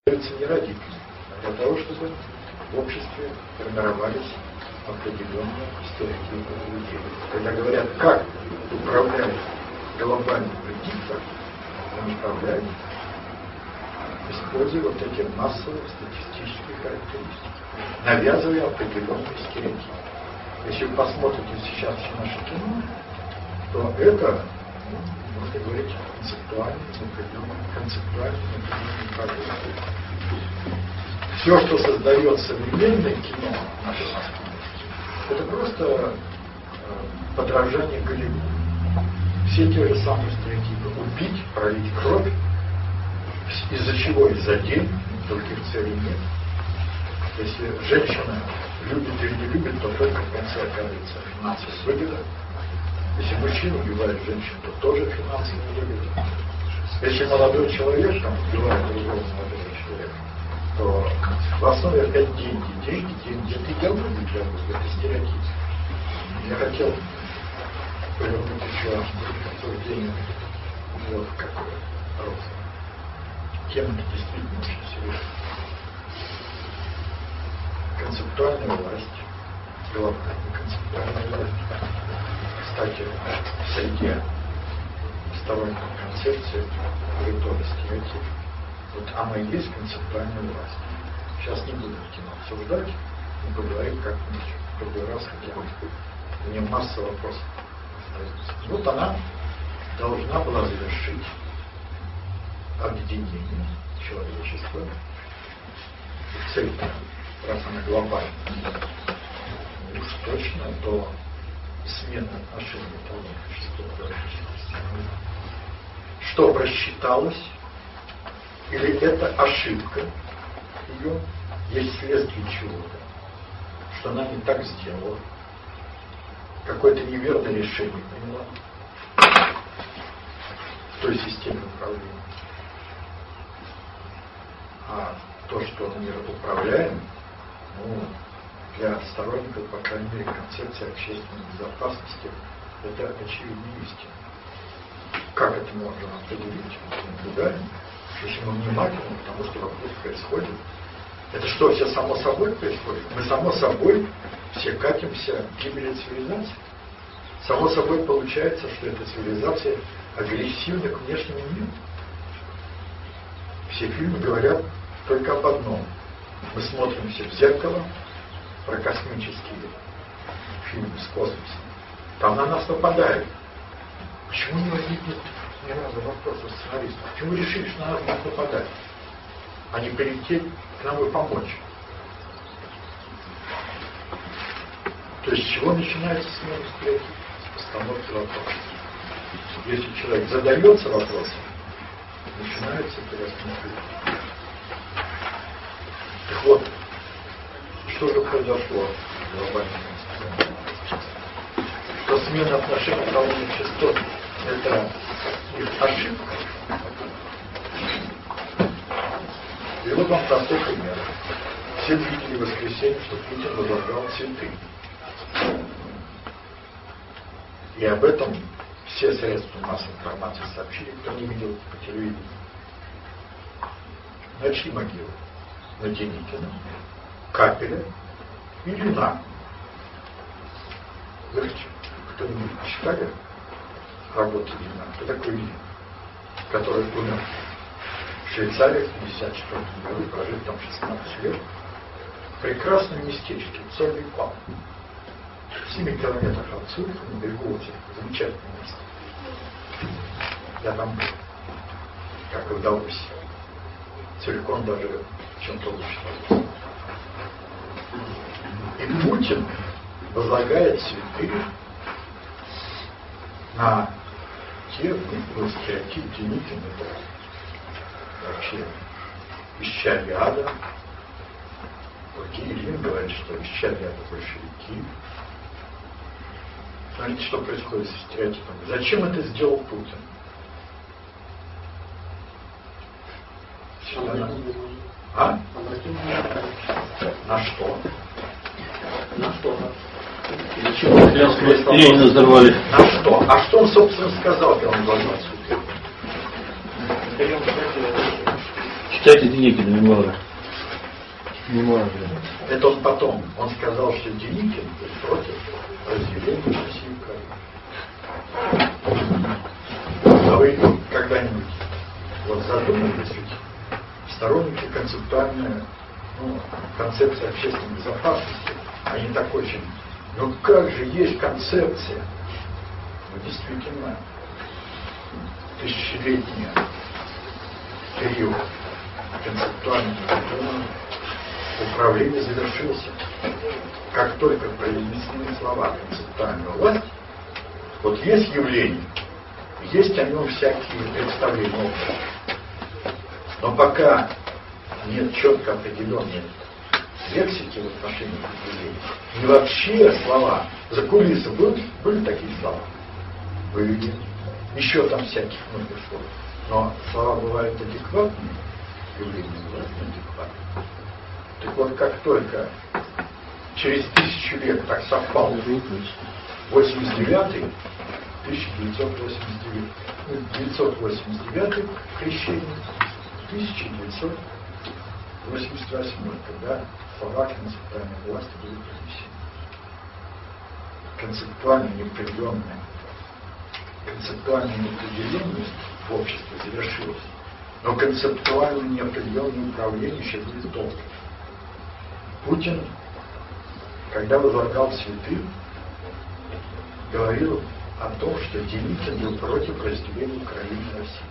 не родители, а для того, чтобы в обществе формировались определенные стереотипы людей. Когда говорят, как управлять глобальным предиктом, он управляет, используя вот эти массовые статистические характеристики, навязывая определенные стереотипы. Если вы посмотрите сейчас все наше кино, то это, можно говорить, концептуальный проблемы. Все, что создает современное кино наше, это просто подражание Голливуду. Все те же самые стереотипы. Убить, пролить кровь. Из-за чего? Из-за денег. Других целей нет. Если женщина любит или не любит, то только в конце оказывается финансовая выгода. Если мужчина убивает женщину, то тоже финансовая выгода. Если молодой человек там убивает другого молодого человека, то в основе опять деньги. Деньги. Это идеология для вас, это стереотип. Я хотел повернуть еще обсуждение вот какое рост. Тема действительно очень серьезная. Концептуальная власть, глобальная концептуальная власть. Кстати, в среде сторонних концепций тоже стереотип. Вот она и есть концептуальная власть. Сейчас не буду кино обсуждать, но поговорим как-нибудь в другой раз, хотя бы мне масса вопросов остается. Вот она должна была завершить объединение человечества. Цель, раз она глобальная, уж точно до смены отношений того общества. Что просчиталось, или это ошибка ее, есть следствие чего-то, что она не так сделала, какое-то неверное решение приняла в той системе управления. А то, что мы управляем, для сторонников, по крайней мере, концепции общественной безопасности, это очевидная истина. Как это можно определить? Мы наблюдаем, если мы внимательны к тому, что вокруг происходит. Это что, все само собой происходит? Мы само собой все катимся к гибели цивилизации. Само собой получается, что эта цивилизация агрессивна к внешнему миру. Все фильмы говорят только об одном. Мы смотрим все в зеркало, про космические фильмы с космосом. Там на нас нападают. Почему не возникнет ни разу вопроса сценаристов? Почему вы решили, что на нас будут нападать? А не прилететь к нам и помочь? То есть с чего начинается смена стереотипов? С постановки вопроса. Если человек задается вопросом, начинается переосмысление. Так вот, что же произошло в глобальном концепте? Что смена отношений колонных частот – это их ошибка. И вот вам простой пример. Все видели в воскресенье, что Путин возлагал цветы. И об этом все средства массовой информации сообщили, кто не видел по телевидению. На чьи могилы? На Деникина, Капеля и Ильина. Вы кто-нибудь читали работу Ильина? Кто такой Ильин? Который умер в Швейцарии в 1954 году, прожил там 16 лет. Прекрасное местечко, Цольный Пал. В 7 километрах от Цюриха, на берегу озера. Замечательное место. Я там был, как и удалось. Целиком даже в чем-то лучше. И Путин возлагает цветы на те, стереотип Деникина, это вообще исчадие ада. Ильин говорит, что исчадие ада большевики. Смотрите, что происходит с стереотипами. Зачем это сделал Путин? А? На что? На что? Ленина взорвали. На что? А что он, собственно, сказал, когда он возглавил суд? Читайте Деникина мемуары. Это он потом. Он сказал, что Деникин против разделения России и Украины. А вы когда-нибудь вот задумывались, сторонники концептуальной концепции общественной безопасности, они так очень, ну как же есть концепция? Ну действительно, тысячелетний период концептуального управления завершился. Как только произнесены слова концептуальной власти, вот есть явление, есть о нем всякие представления. Но пока нет четко определенной лексики в отношении к явлению, и вообще слова, за кулисами были такие слова? Были. Еще там всяких много слов. Но слова бывают адекватными, явления бывают неадекватными. Так вот, как только через 1000 лет так совпал 89-й, 1989 крещение, 1988, когда слова концептуальной власти были принесены. Концептуальная неопределенность в обществе завершилась, но концептуально неопределенное управление еще будет долго. Путин, когда возлагал цветы, говорил о том, что Деникин был против разделения Украины и России.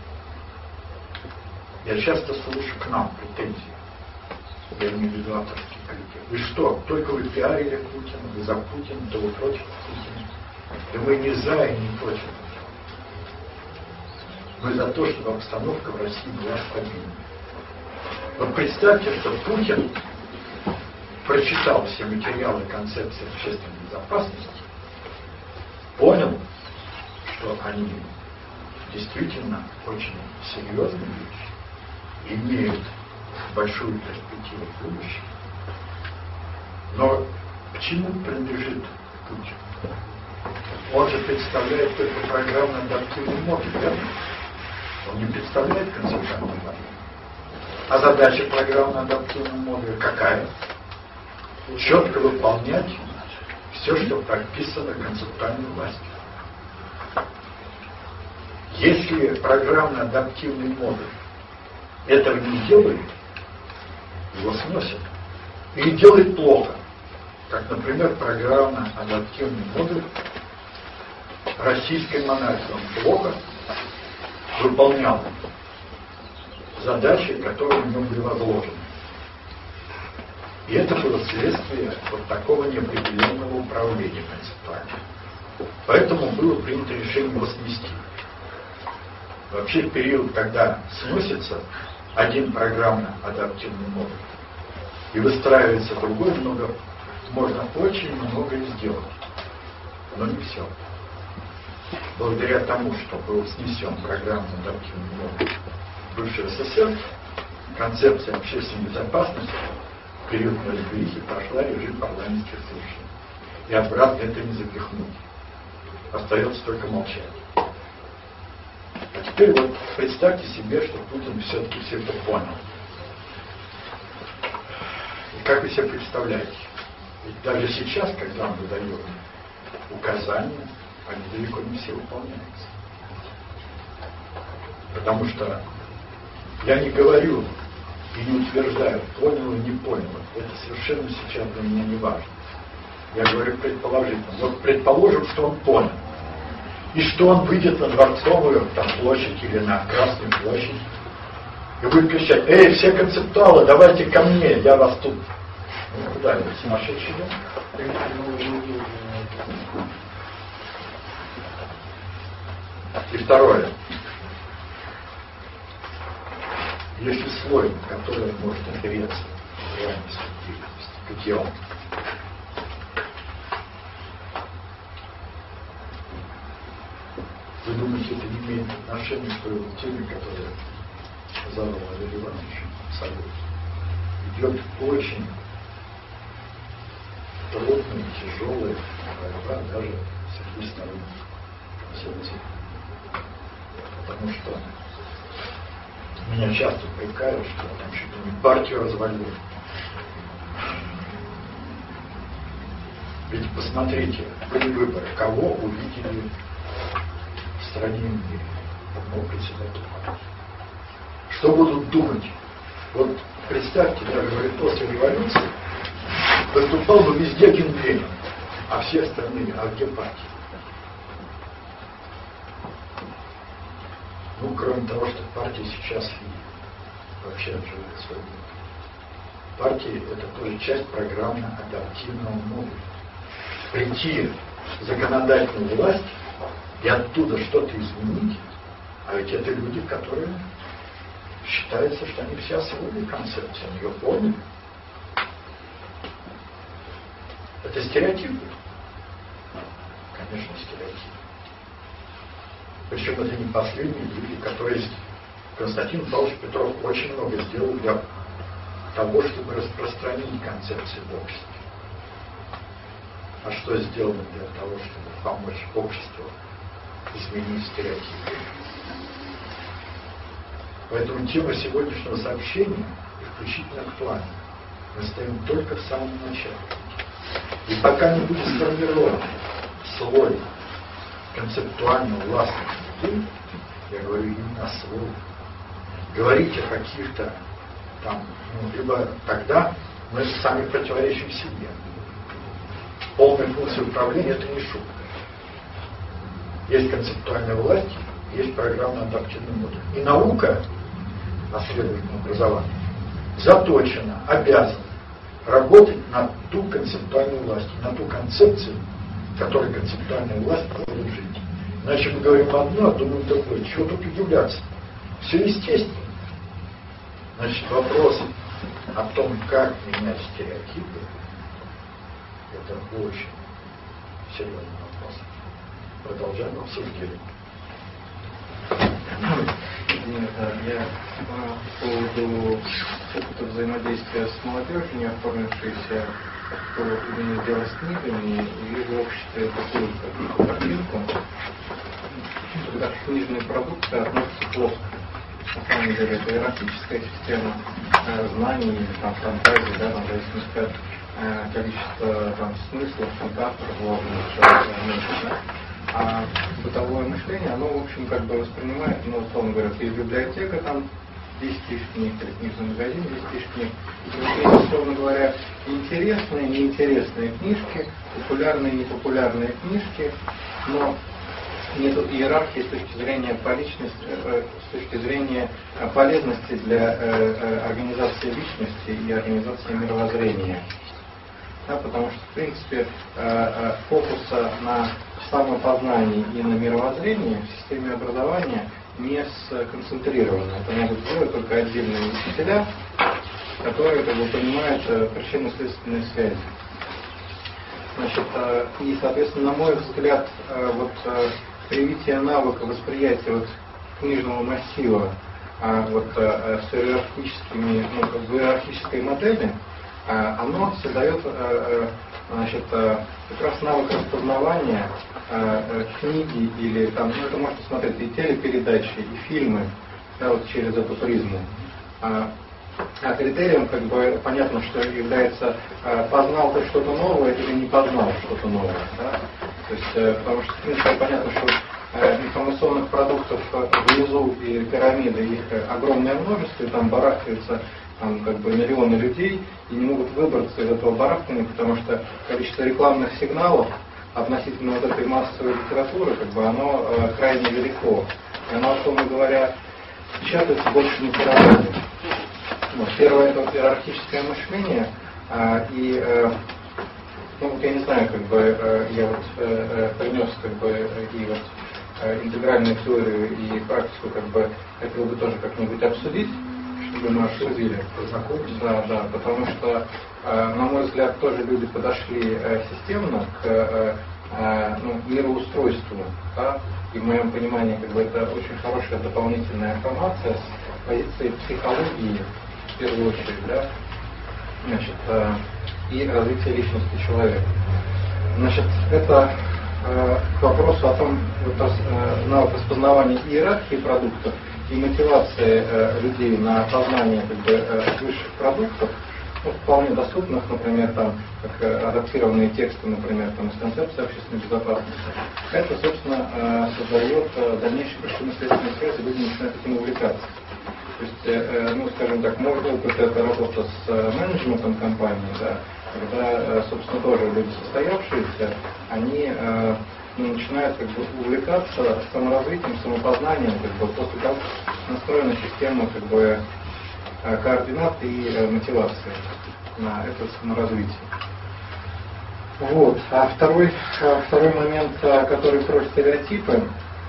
Я часто слышу к нам претензии. Я имею в виду авторские критики. Вы что, только вы пиарили Путина, вы за Путина, то вы против Путина? Да мы не за и не против. Мы за то, чтобы обстановка в России была стабильной. Вот представьте, что Путин прочитал все материалы концепции общественной безопасности, понял, что они действительно очень серьезные вещи, имеют большую перспективу в будущем. Но к чему принадлежит Путин? Он же представляет только программно-адаптивный модуль, верно? Он не представляет концептуальную власть. А задача программно-адаптивного модуля какая? Четко выполнять все, что прописано концептуальной властью. Если программно-адаптивный модуль этого не делает, его сносят. Или делает плохо. Как, например, программно-адаптивный модуль российской монархии. Он плохо выполнял задачи, которые в нем были возложены. И это было следствие вот такого неопределенного управления концептуальным. Поэтому было принято решение его снести. Вообще в период, когда сносится один программно-адаптивный модуль и выстраивается другой, можно очень многое сделать. Но не все. Благодаря тому, что был снесен программно-адаптивный модуль бывшего СССР, концепция общественной безопасности в период неразберихи прошла режим парламентских слушаний. И обратно это не запихнуть. Остается только молчать. А теперь вот представьте себе, что Путин все-таки все это понял. И как вы себе представляете? Ведь даже сейчас, когда он выдает указания, они далеко не все выполняются. Потому что я не говорю и не утверждаю, понял или не понял. Это совершенно сейчас для меня не важно. Я говорю предположительно. Вот предположим, что он понял. И что он выйдет на Дворцовую там, площадь или на Красную площадь и будет кричать: «Эй, все концептуалы, давайте ко мне, я вас тут». Ну, куда это, сумасшедший дом? И второе. Если слой, который может опереться в реальности деятельности, где он? Вы думаете, это не имеет отношения к той теме, которую задал Валерий Иванович Соловьев? Идет очень трудная, тяжелая борьба даже среди сторонников концепции. Потому что Меня часто упрекают, что я там чуть ли не партию развалил. Ведь посмотрите, были выборы, кого увидели в стране и мире, одного председателя. Что будут думать? Вот представьте, я говорю, после революции выступал бы везде один Ленин, а все остальные, а где партии? Ну, кроме того, что партии сейчас вообще отживают свою жизнь. Партии — это тоже часть программно-адаптивного модуля. Прийти в законодательную власть и оттуда что-то изменить, а ведь это люди, которые считается, что они все освоили концепцию, они ее поняли. Это стереотипы. Конечно, стереотипы. Причем это не последние люди, которые... Константин Павлович Петров очень много сделал для того, чтобы распространить концепции в обществе. А что сделано для того, чтобы помочь обществу изменить стереотипы? Поэтому тема сегодняшнего сообщения исключительно актуальна. Мы стоим только в самом начале. И пока не будет сформирован слой концептуально властных людей, я говорю именно о слое, говорить о каких-то там, либо тогда мы сами противоречим себе. Полная функция управления — это не шутка. Есть концептуальная власть, есть программно-адаптивный модуль. И наука, последовательное образование, заточена, обязана работать на ту концептуальную власть, на ту концепцию, в которой концептуальная власть будет жить. Иначе мы говорим одно, а думаем другое. Чего тут удивляться? Все естественно. Значит, вопрос о том, как менять стереотипы, это очень серьезный вопрос. Продолжаем обсуждение. Нет, я по поводу опыта взаимодействия с молодежью, не оформившейся именно дело с книгами, вижу в обществе такую картинку, когда книжные продукты относятся плохо. На самом деле это иерархическая система знаний или там фантазии, да, там, в зависимости от количества там смыслов, авторов вложенных, а бытовое мышление, оно, в общем, как бы воспринимает, ну, условно говоря, есть библиотека, там 10 тысяч книг, или книжный магазин, 10 тысяч книг. И есть, условно говоря, интересные, неинтересные книжки, популярные, непопулярные книжки, но нет иерархии с точки зрения поличности, с точки зрения полезности для организации личности и организации мировоззрения. Да, потому что, в принципе, фокуса на самопознании и на мировоззрении в системе образования не сконцентрировано. Это могут сделать только отдельные учителя, которые как бы понимают причинно-следственные связи. Значит, и, соответственно, на мой взгляд, вот привитие навыка восприятия вот книжного массива вот, с иерархическими, в иерархической модели, оно создает, значит, как раз навык распознавания книги или там, ну, это можно смотреть и телепередачи, и фильмы, да, вот через эту призму. А критерием, как бы, понятно, что является познал ты что-то новое или не познал что-то новое. Да? То есть, потому что, в принципе, понятно, что информационных продуктов внизу и пирамиды, их огромное множество, и там барахтаются там, как бы, миллионы людей, и не могут выбраться из этого барахтания, потому что количество рекламных сигналов относительно вот этой массовой литературы, как бы, оно крайне велико. И оно, условно говоря, печатается больше не пирамиды. Первое — это вот иерархическое мышление, и ну, вот я не знаю, как бы я вот принес как бы и вот интегральную теорию и практику, как бы хотел бы тоже как-нибудь обсудить, чтобы мы обсудили. Да, потому что, на мой взгляд, тоже люди подошли системно к мироустройству, да? И в моем понимании, как бы, это очень хорошая дополнительная информация с позиции психологии, в первую очередь, да? Значит, и развития личности человека. Значит, это к вопросу о том, вот, навык распознавания иерархии продуктов и мотивации людей на познание высших продуктов, вполне доступных, например, там, как адаптированные тексты, например, там, из концепции общественной безопасности, это, собственно, создает дальнейшие причинно-следственные связи, люди начинают этим увлекаться. То есть, скажем так, мой опыт — это работа с менеджментом компании, да, когда, собственно, тоже люди состоявшиеся, они начинают увлекаться саморазвитием, самопознанием, после того, как настроена система координат и мотивации на это саморазвитие. Вот. А второй момент, который про стереотипы,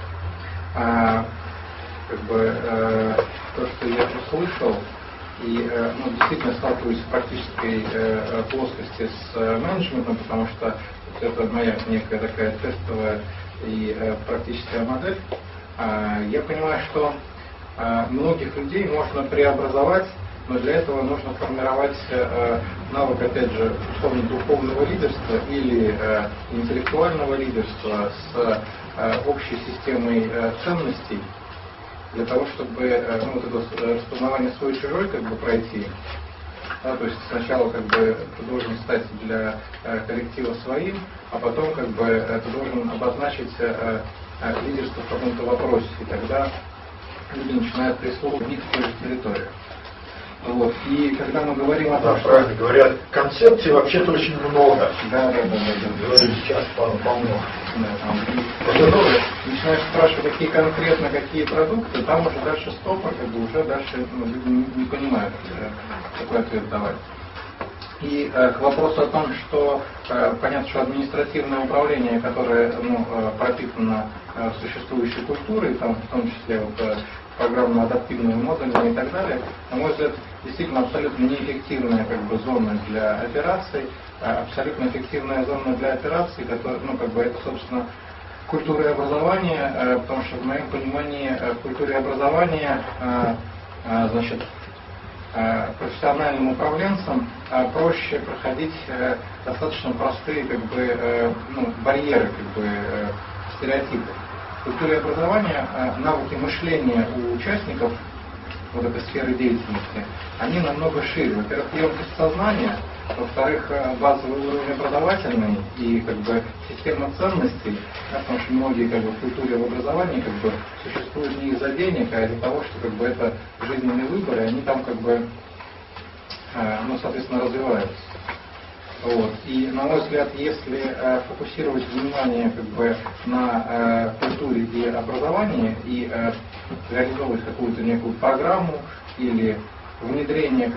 то, что я услышал, и действительно сталкиваюсь в практической плоскости с менеджментом, потому что это моя некая такая тестовая и практическая модель. Я понимаю, что многих людей можно преобразовать, но для этого нужно формировать навык, опять же, условно духовного лидерства или интеллектуального лидерства с общей системой ценностей, для того, чтобы это распознавание свой и чужой пройти. Да, то есть сначала ты должен стать для коллектива своим, а потом ты должен обозначить лидерство в каком-то вопросе, и тогда люди начинают прислушиваться в той же территории. Вот. И когда мы говорим о том, да, правильно говорят, концепций вообще-то очень много. Да. Сейчас полно. Начинаешь спрашивать, какие продукты, там уже дальше стопор, уже дальше люди не понимают, какой ответ давать. И к вопросу о том, что понятно, что административное управление, которое пропитано существующей культурой, там, в том числе программно-адаптивными модулями и так далее, на мой взгляд, действительно абсолютно неэффективная зона для операций, абсолютно эффективная зона для операций, которая, это, собственно, культура и образование, потому что в моем понимании в культуре и образования, профессиональным управленцам проще проходить достаточно простые барьеры, стереотипы. В культуре образования навыки мышления у участников этой сферы деятельности, они намного шире. Во-первых, емкость сознания, во-вторых, базовый уровень образовательный и система ценностей, потому что многие в культуре и в образовании существуют не из-за денег, а из-за того, что это жизненный выбор, и они там соответственно, развиваются. Вот. И, на мой взгляд, если фокусировать внимание на культуре и образовании и реализовывать какую-то некую программу или внедрение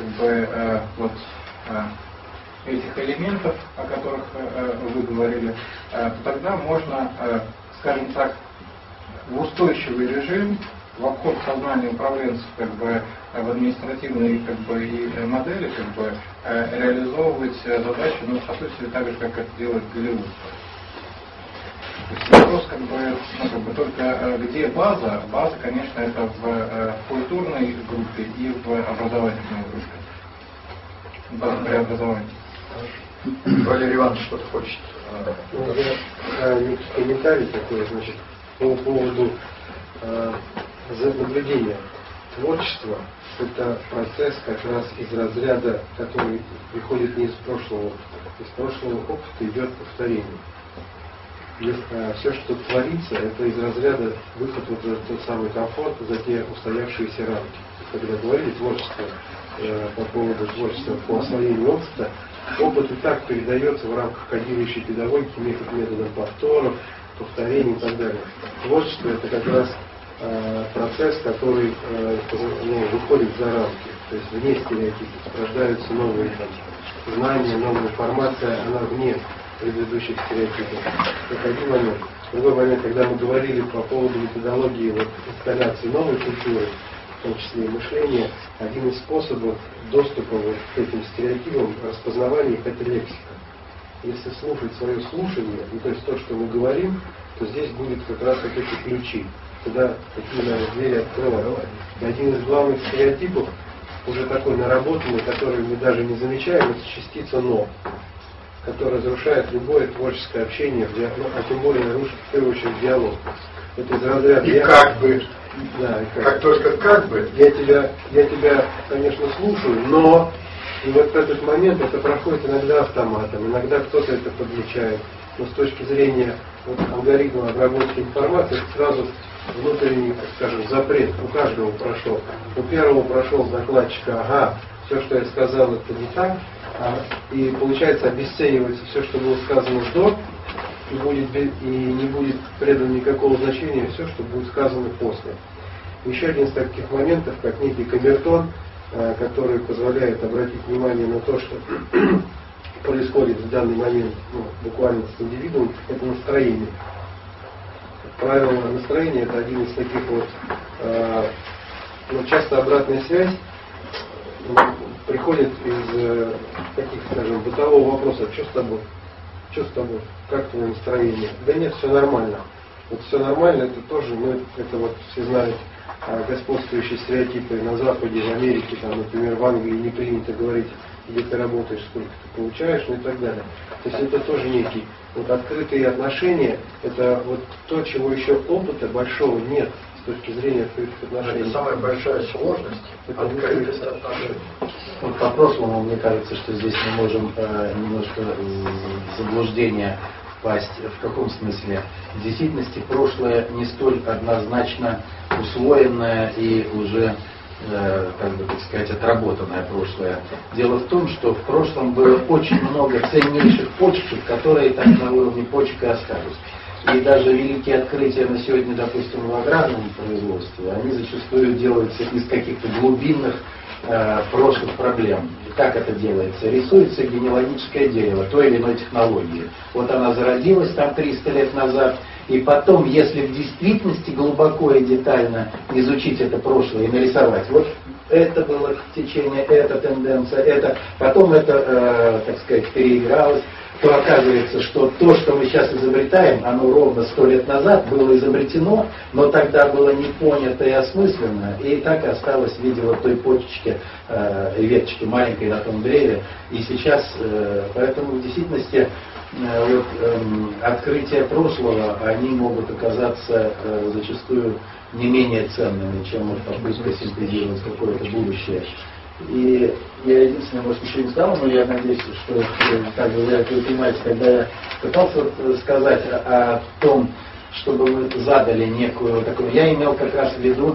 этих элементов, о которых вы говорили, то тогда можно, скажем так, в устойчивый режим, в обход сознания управленцев в административной и модели реализовывать задачи, по сути, так же, как это делает Голливуд. То есть вопрос только где база? База, конечно, это в культурной группе и в образовательной группе. База преобразования. Валерий Иванович что-то хочет. Некий комментарий такой, по поводу наблюдения. Творчество — это процесс как раз из разряда, который приходит не из прошлого опыта. Из прошлого опыта идет повторение. И все, что творится, это из разряда выход за тот самый комфорт, за те устоявшиеся рамки. Когда говорили творчество, по поводу творчества по освоению опыта, опыт и так передается в рамках кодирующей педагогики методом повторов, повторений и так далее. Творчество — это как раз процесс, который выходит за рамки, то есть вне стереотипов, рождаются новые знания, новая информация, она вне предыдущих стереотипов. Это один момент. Другой момент, когда мы говорили по поводу методологии инсталляции новой культуры, в том числе и мышления, один из способов доступа к этим стереотипам, распознавания их — это лексика. Если слушать свое слушание, то есть то, что мы говорим, то здесь будет как раз эти ключи. Туда такие, наверное, двери открывают. И один из главных стереотипов, уже такой наработанный, который мы даже не замечаем, это частица «но», которая разрушает любое творческое общение, а тем более нарушит в первую очередь диалог. Это из разряда Да, Как только как бы, я тебя, конечно, слушаю, но и вот в этот момент это проходит иногда автоматом, иногда кто-то это подмечает. Но с точки зрения вот, алгоритма обработки информации, это сразу внутренний, так скажем, запрет у каждого прошел. У первого прошел докладчика, ага, все, что я сказал, это не так, и получается обесценивается все, что было сказано до, и не будет придано никакого значения все, что будет сказано после. Еще один из таких моментов, как некий камертон, который позволяет обратить внимание на то, что происходит в данный момент, буквально с индивидуумом, это настроение. Как правило, настроение это один из таких вот, часто обратная связь приходит из таких, скажем, бытового вопроса: что с тобой? Что с тобой? Как твое настроение? Да нет, все нормально. Вот все нормально, это тоже, это вот все знают господствующие стереотипы на Западе, в Америке, там, например, в Англии не принято говорить, где ты работаешь, сколько ты получаешь, и так далее. То есть это тоже некий вот открытые отношения, это вот то, чего еще опыта большого нет с точки зрения открытых отношений. это самая большая сложность, Это открытость отношений. Вот по прошлому, мне кажется, что здесь мы можем немножко в заблуждение впасть. В каком смысле? В действительности прошлое не столь однозначно усвоенное и уже, как бы так сказать, отработанное прошлое. Дело в том, что в прошлом было очень много ценнейших почек, которые так на уровне почек и остались. И даже великие открытия на сегодня, допустим, в аграрном производстве, они зачастую делаются из каких-то глубинных прошлых проблем. Как это делается? Рисуется генеалогическое дерево той или иной технологии. Вот она зародилась там 300 лет назад, и потом, если в действительности глубоко и детально изучить это прошлое и нарисовать, вот это было течение, эта тенденция, это, потом это, так сказать, переигралось, то оказывается, что то, что мы сейчас изобретаем, оно ровно 100 лет назад было изобретено, но тогда было не понято и осмысленно, и так и осталось в виде вот той почечки, веточки маленькой на том древе. И сейчас, поэтому в действительности вот, открытия прошлого, они могут оказаться зачастую не менее ценными, чем вот попытка синтезировать какое-то будущее. И я единственное, может, еще не сказал, но я надеюсь, что так же вы понимаете, когда я пытался сказать о том, чтобы вы задали некую такую, я имел как раз в виду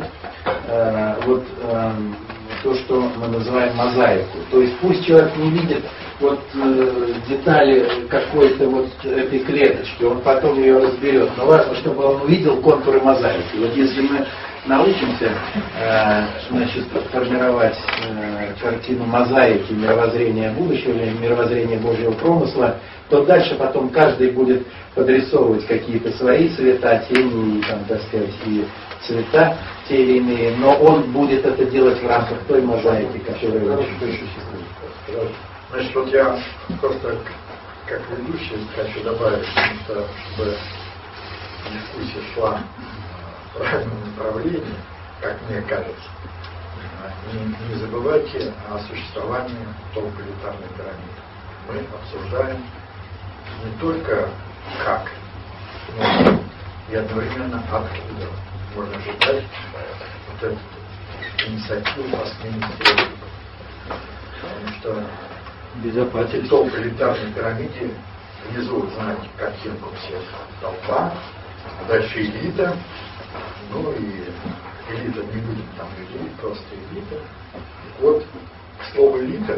то, что мы называем мозаику. То есть пусть человек не видит вот детали какой-то вот этой клеточки, он потом ее разберет, но важно, чтобы он увидел контуры мозаики. Вот если мы научимся формировать картину мозаики мировоззрения будущего или мировоззрения Божьего промысла, то дальше потом каждый будет подрисовывать какие-то свои цвета, тени, там, так сказать, и цвета те или иные, но он будет это делать в рамках той мозаики, которая он существует. Значит, вот я просто как ведущий хочу добавить, что чтобы дискуссия шла в правильном направлении, как мне кажется, не забывайте о существовании толполитарной пирамиды. Мы обсуждаем не только как, но и одновременно откуда можно ожидать вот эту инициативу по смене стереотипов. Потому что в толполитарной пирамиде внизу, знаете, картинку всех толпа, а дальше элита, ну и элита не будет там людей, просто элита. Вот к слову элита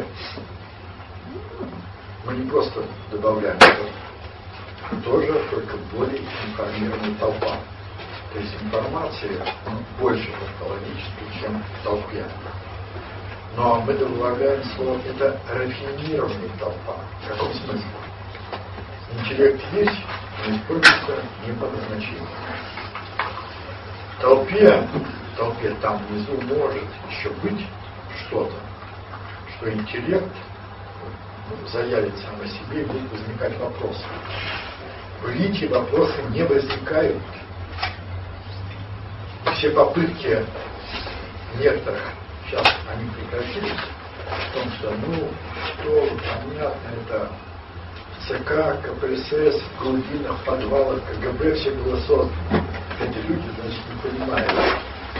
мы не просто добавляем, это тоже только более информированная толпа. То есть информация больше технологически, чем в толпе. Но мы добавляем слово, это рафинированная толпа. В каком смысле? Интеллект есть, но используется не по назначению. В толпе там внизу может еще быть что-то, что интеллект заявит сам о себе и будут возникать вопросы. В элите вопросы не возникают. Все попытки некоторых, сейчас они прекратились, в том, что, что понятно, это в ЦК, КПСС, в глубинах, подвалах КГБ все было создано. Эти люди, значит, не понимают,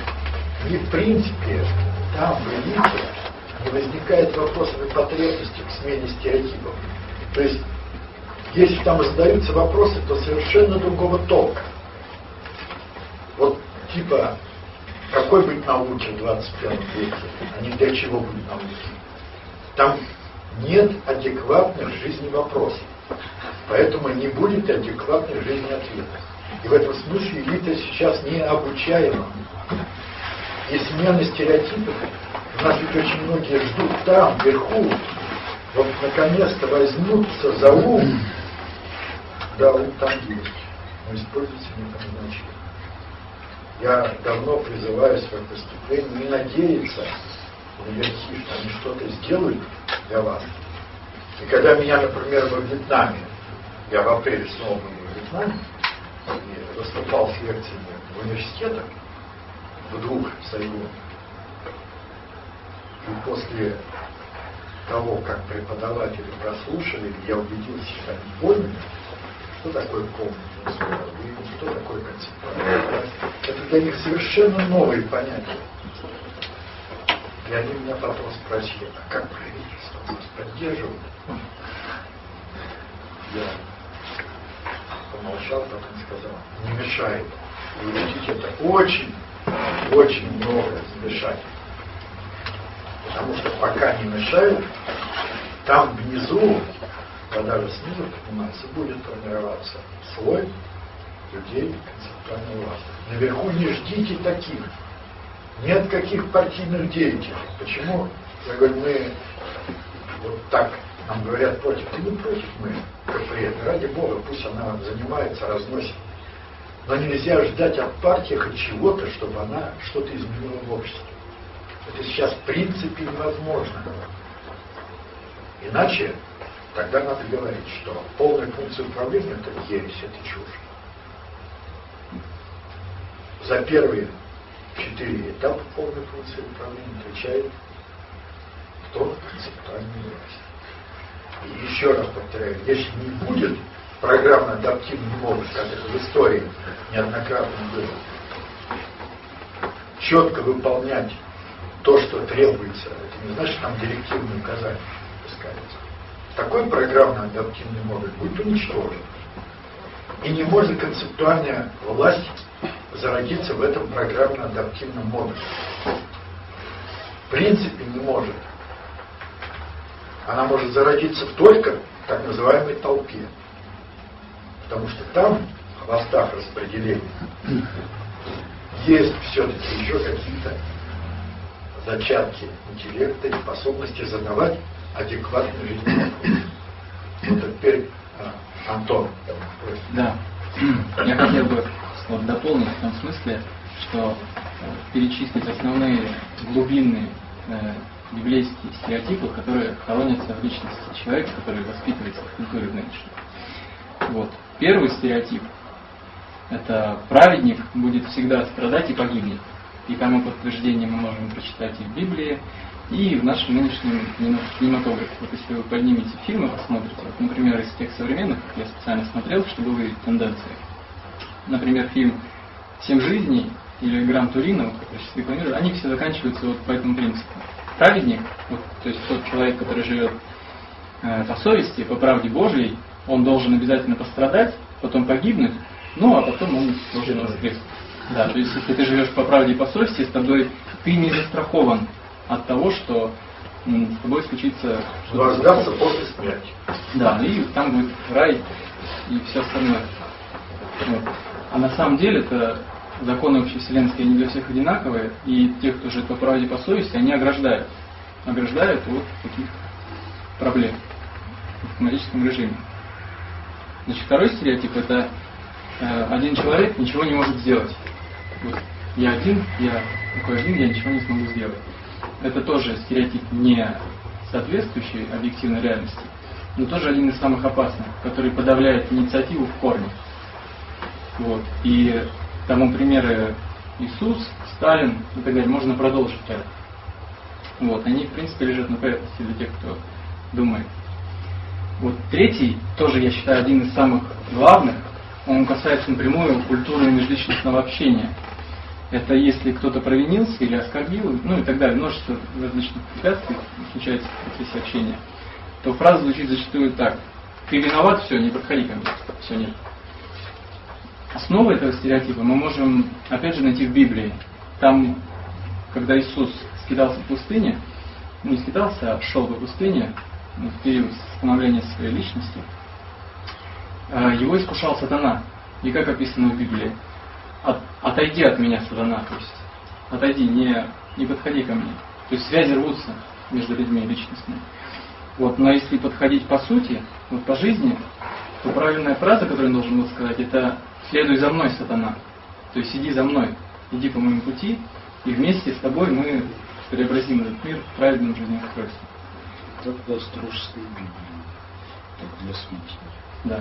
И в принципе, там в элите не возникает вопросов и потребностей к смене стереотипов. То есть, если там задаются вопросы, то совершенно другого толка. Вот типа, какой быть науке в 21 веке, а не для чего быть науке. Там нет адекватных жизни вопросов. Поэтому не будет адекватной жизни ответов. И в этом смысле элита сейчас не обучаема. И смена стереотипов, у нас ведь очень многие ждут там, вверху, вот наконец-то возьмутся за ум. Да, ум там есть, но используйте непредназначенно. Я давно призываю в своем выступлении не надеяться наверхи, что они что-то сделают для вас. И когда меня, например, во Вьетнаме, я в апреле снова был в Вьетнаме, и выступал с лекциями в университетах, в 2 Сайгоне. И после того, как преподаватели прослушали, я убедился, что они поняли, что такое комнатный уровень, что такое концептуальная власть. Это для них совершенно новые понятия. И они меня потом спросили, а как правительство нас поддерживает? Я помолчал, потом сказал, не мешает. И учить это очень, очень много мешает. Потому что пока не мешают, там внизу, когда даже снизу поднимается, будет формироваться слой людей концептуальной власти. Наверху не ждите таких. Нет каких партийных деятелей. Почему? Я говорю, мы вот так нам говорят против. Ты не против, мы КПРФ. Ради Бога, пусть она занимается, разносит. Но нельзя ждать от партии хоть чего-то, чтобы она что-то изменила в обществе. Это сейчас в принципе невозможно. Иначе тогда надо говорить, что полная функция управления — это ересь, это чушь. За первые 4 этапа полной функции управления отвечает кто? Концептуальная власть. И еще раз повторяю, если не будет программно-адаптивный модуль, как это в истории неоднократно было, четко выполнять то, что требуется, это не значит, что там директивные указания пускаются. Такой программно-адаптивный модуль будет уничтожен. И не может концептуальная власть зародиться в этом программно-адаптивном модуле. В принципе не может. Она может зародиться только в так называемой толпе. Потому что там, в хвостах распределения, есть все-таки еще какие-то зачатки интеллекта и способности задавать адекватную жизнь вопросы. Вот теперь Антон. Да. Я хотел бы дополнить в том смысле, что перечислить основные глубинные библейские стереотипы, которые хоронятся в личности человека, который воспитывается в культуре нынешней. Вот. Первый стереотип – это праведник будет всегда страдать и погибнет. И тому подтверждение мы можем прочитать и в Библии, и в нашем нынешнем кинематографе. Вот если вы поднимете фильмы, посмотрите, вот, например, из тех современных, я специально смотрел, чтобы увидеть тенденции. Например, фильм «7 жизней» или «Гран Турино», вот, как я рекламирую, они все заканчиваются вот по этому принципу. Праведник, вот, то есть тот человек, который живет по совести, по правде Божьей, он должен обязательно пострадать, потом погибнуть, ну а потом он должен воскреснуть. Да, то есть если ты живешь по правде и по совести, с тобой ты не застрахован от того, что с тобой случится что-то. Воздастся после смерти. Да, и там будет рай и все остальное. Вот. А на самом деле это законы общевселенские не для всех одинаковые, и те, кто живет по правде и по совести, они ограждают от таких проблем в автоматическом режиме. Значит, второй стереотип – это один человек ничего не может сделать. Вот я такой один, я ничего не смогу сделать. Это тоже стереотип, не соответствующий объективной реальности, но тоже один из самых опасных, который подавляет инициативу в корне. Вот. И тому примеры Иисус, Сталин и так далее, можно продолжить это. Вот. Они, в принципе, лежат на поверхности для тех, кто думает. Вот. Третий, тоже, я считаю, один из самых главных, он касается напрямую культуры межличностного общения. это если кто-то провинился или оскорбил, ну и так далее, множество различных препятствий случается в процессе общения, то фраза звучит зачастую так: ты виноват, все, не подходи ко мне, все, нет. Основу этого стереотипа мы можем, опять же, найти в Библии. Там, когда Иисус скитался в пустыне, не скитался, а шел по пустыне в период становления своей личности, его искушал сатана. И как описано в Библии: отойди от меня, сатана, то есть отойди, не подходи ко мне. То есть связи рвутся между людьми и личностными. Вот, но если подходить по сути, вот по жизни, то правильная фраза, которую он должен был сказать, это: следуй за мной, сатана. То есть иди за мной, иди по моему пути, и вместе с тобой мы преобразим этот мир в правильном жизнеустройстве. Тогда строжской Библии, так для смысла. Да.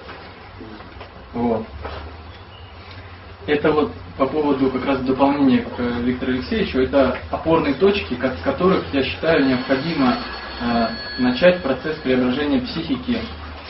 Вот. Это вот по поводу как раз дополнения к Виктору Алексеевичу, это опорные точки, с которых, я считаю, необходимо начать процесс преображения психики,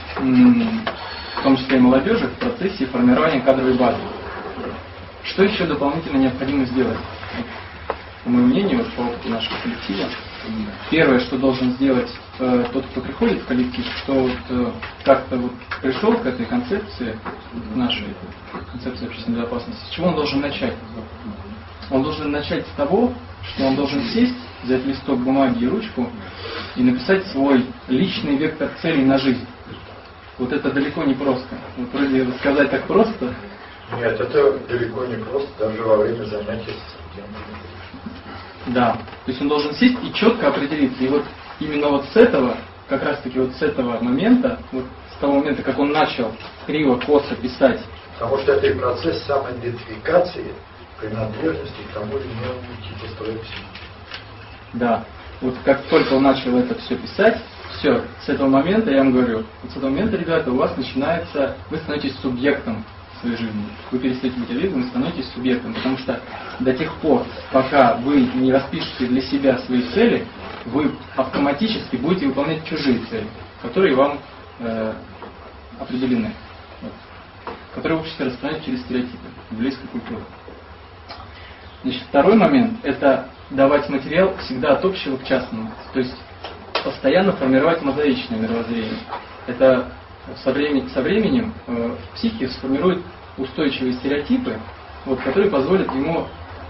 в том числе и молодежи, в процессе формирования кадровой базы. Что еще дополнительно необходимо сделать? По моему мнению, по опыту нашего коллектива, первое, что должен сделать тот, кто приходит в коллектив, что вот, как-то вот пришел к этой концепции, нашей концепции общественной безопасности, с чего он должен начать? Он должен начать с того, что он должен сесть, взять листок бумаги и ручку и написать свой личный вектор целей на жизнь. Вот это далеко не просто. Вот вроде сказать так просто. Нет, это далеко не просто, даже во время занятий с студентами. Да, то есть он должен сесть и четко определиться. И вот именно вот с этого, как раз таки вот с этого момента, вот с того момента, как он начал криво-косо писать. Потому что это и процесс самоидентификации, принадлежности к тому или иному типу строя психики. Да, вот как только он начал это все писать, все, с этого момента, я вам говорю, вот с этого момента, ребята, у вас начинается, вы становитесь субъектом своей жизни. Вы перестаете быть объектом и становитесь субъектом, потому что до тех пор, пока вы не распишете для себя свои цели, вы автоматически будете выполнять чужие цели, которые вам определены, вот, которые в обществе распространяют через стереотипы библейской культуры. Значит, второй момент – это давать материал всегда от общего к частному, то есть постоянно формировать мозаичное мировоззрение. Это со временем в психике сформирует устойчивые стереотипы, вот, которые позволят ему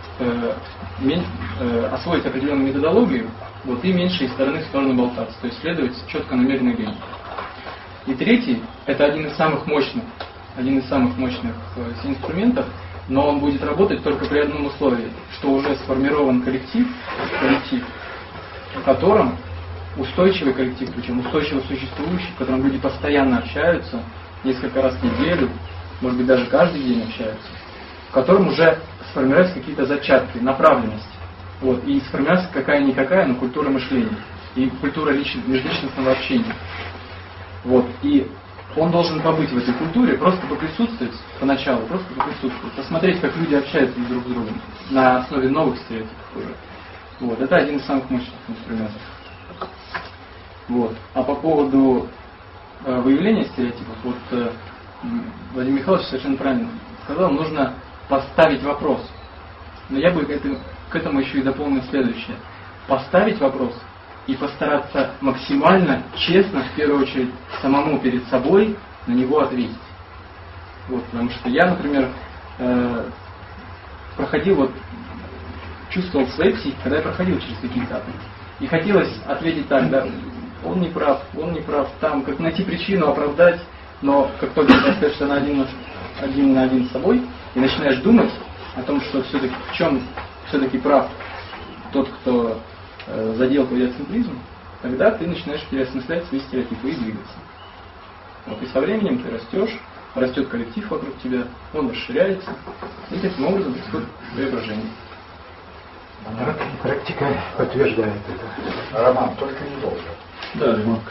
освоить определенную методологию, вот, и меньше из стороны в сторону болтаться, то есть следовать четко намеренной линии. И третий – это один из самых мощных инструментов, но он будет работать только при одном условии, что уже сформирован коллектив, в котором устойчивый коллектив, причем устойчиво существующий, в котором люди постоянно общаются, несколько раз в неделю, может быть даже каждый день общаются, в котором уже сформировались какие-то зачатки, направленности. Вот, и сформировалась какая-никакая, но культура мышления и культура межличностного общения. Вот, и он должен побыть в этой культуре, просто поприсутствовать поначалу, посмотреть, как люди общаются друг с другом на основе новых стереотипов уже. Вот, это один из самых мощных инструментов. Вот. А по поводу выявления стереотипов, вот Владимир Михайлович совершенно правильно сказал, нужно поставить вопрос. Но я бы к этому еще и дополнил следующее. Поставить вопрос и постараться максимально честно, в первую очередь, самому перед собой на него ответить. Вот, потому что я, например, чувствовал в своей психике, когда я проходил через какие-то этапы. И хотелось ответить так, да, он не прав, там, как найти причину, оправдать, но как только ты остаешься один на один с собой и начинаешь думать о том, что все-таки в чем все-таки прав тот, кто задел твой эгоцентризм, тогда ты начинаешь переосмыслять свои стереотипы и двигаться. Вот, и со временем ты растет коллектив вокруг тебя, он расширяется, и таким образом происходит преображение. Практика подтверждает это. Роман, только недолго. Да, Роман.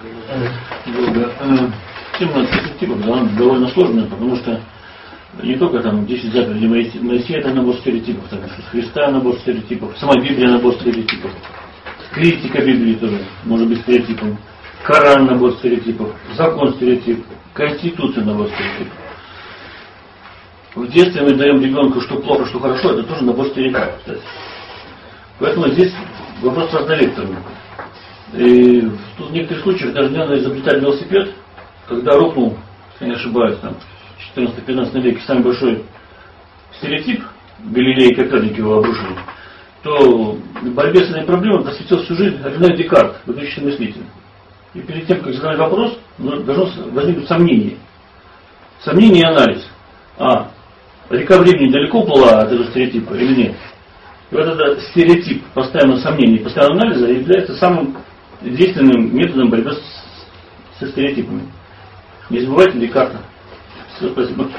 Тема стереотипов довольно сложная, потому что не только там 10 заповедей Моисея это набор стереотипов, там Христа набор стереотипов, сама Библия набор стереотипов, критика Библии тоже может быть стереотипом, Коран набор стереотипов, закон стереотип, Конституция набор стереотипов. В детстве мы даем ребенку, что плохо, что хорошо, это тоже набор стереотипов, кстати. Поэтому здесь вопрос разновекторный. И тут в некоторых случаях даже не надо изобретать велосипед, когда рухнул, если не ошибаюсь, там, в 14-15 веке самый большой стереотип, Галилей и Коперник его обрушили, то в борьбе с этой проблемой посвятил всю жизнь Рене Декарт, выдающийся мыслитель. И перед тем, как задать вопрос, должно возникнуть сомнение. Сомнение и анализ. Река времени далеко плыла от этого стереотипа или нет? И вот этот стереотип постоянного сомнения и постоянного анализа является самым действенным методом борьбы со стереотипами. Не забывайте Декарта. Все, спасибо.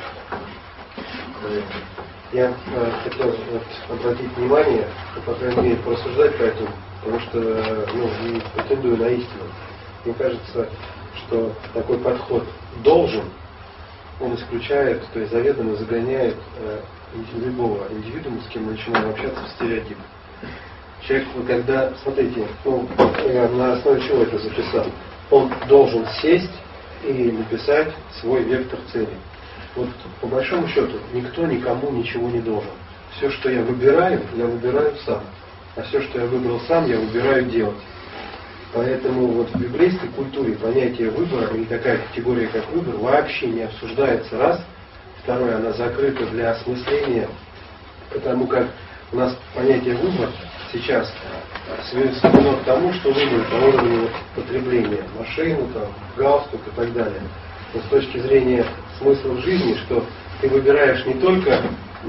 Я хотел обратить внимание, по крайней мере, порассуждать по этому, потому что не претендую на истину. Мне кажется, что такой подход должен, он исключает, то есть заведомо загоняет любого индивидуума, с кем мы начинаем общаться, в стереотип. Человек, когда, смотрите, я на основе чего это записал, он должен сесть и написать свой вектор цели. Вот по большому счету никто никому ничего не должен. Все, что я выбираю сам. А все, что я выбрал сам, я выбираю делать. Поэтому вот в библейской культуре понятие выбора или такая категория, как выбор, вообще не обсуждается, раз. Второе, она закрыта для осмысления, потому как у нас понятие выбор сейчас сведено к тому, что выбор по уровню потребления машину, галстук и так далее. Но с точки зрения смысла в жизни, что ты выбираешь не только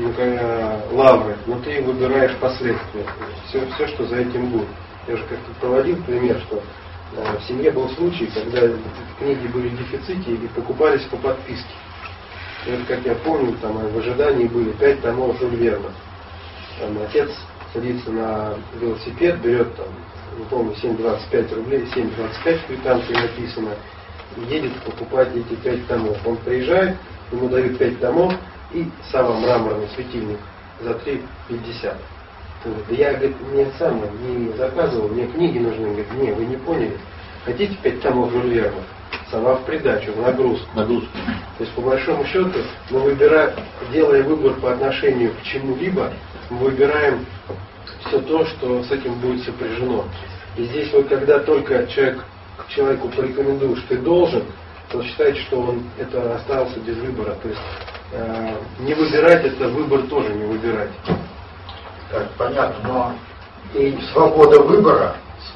лавры, но ты и выбираешь последствия. Все, что за этим будет. Я уже как-то проводил пример, что в семье был случай, когда книги были в дефиците и покупались по подписке. И вот, как я помню, там в ожидании были 5 томов Жюль Верна. Там отец садится на велосипед, берет там, не помню, 7,25 рублей, 7,25 в квитанции написано, и едет покупать эти 5 томов. Он приезжает, ему дают 5 томов и Сава мраморный светильник за 3,50. Я, говорит, не заказывал, мне книги нужны. Он говорит, не, вы не поняли. Хотите 5 томов Жюль Верна? Сова в придачу, в нагрузку. То есть, по большому счету, мы делая выбор по отношению к чему-либо, мы выбираем все то, что с этим будет сопряжено. И здесь вот когда только человеку порекомендуешь, ты должен, то считается, что он это остался без выбора. То есть не выбирать это выбор тоже не выбирать. Так, понятно, но и свобода выбора,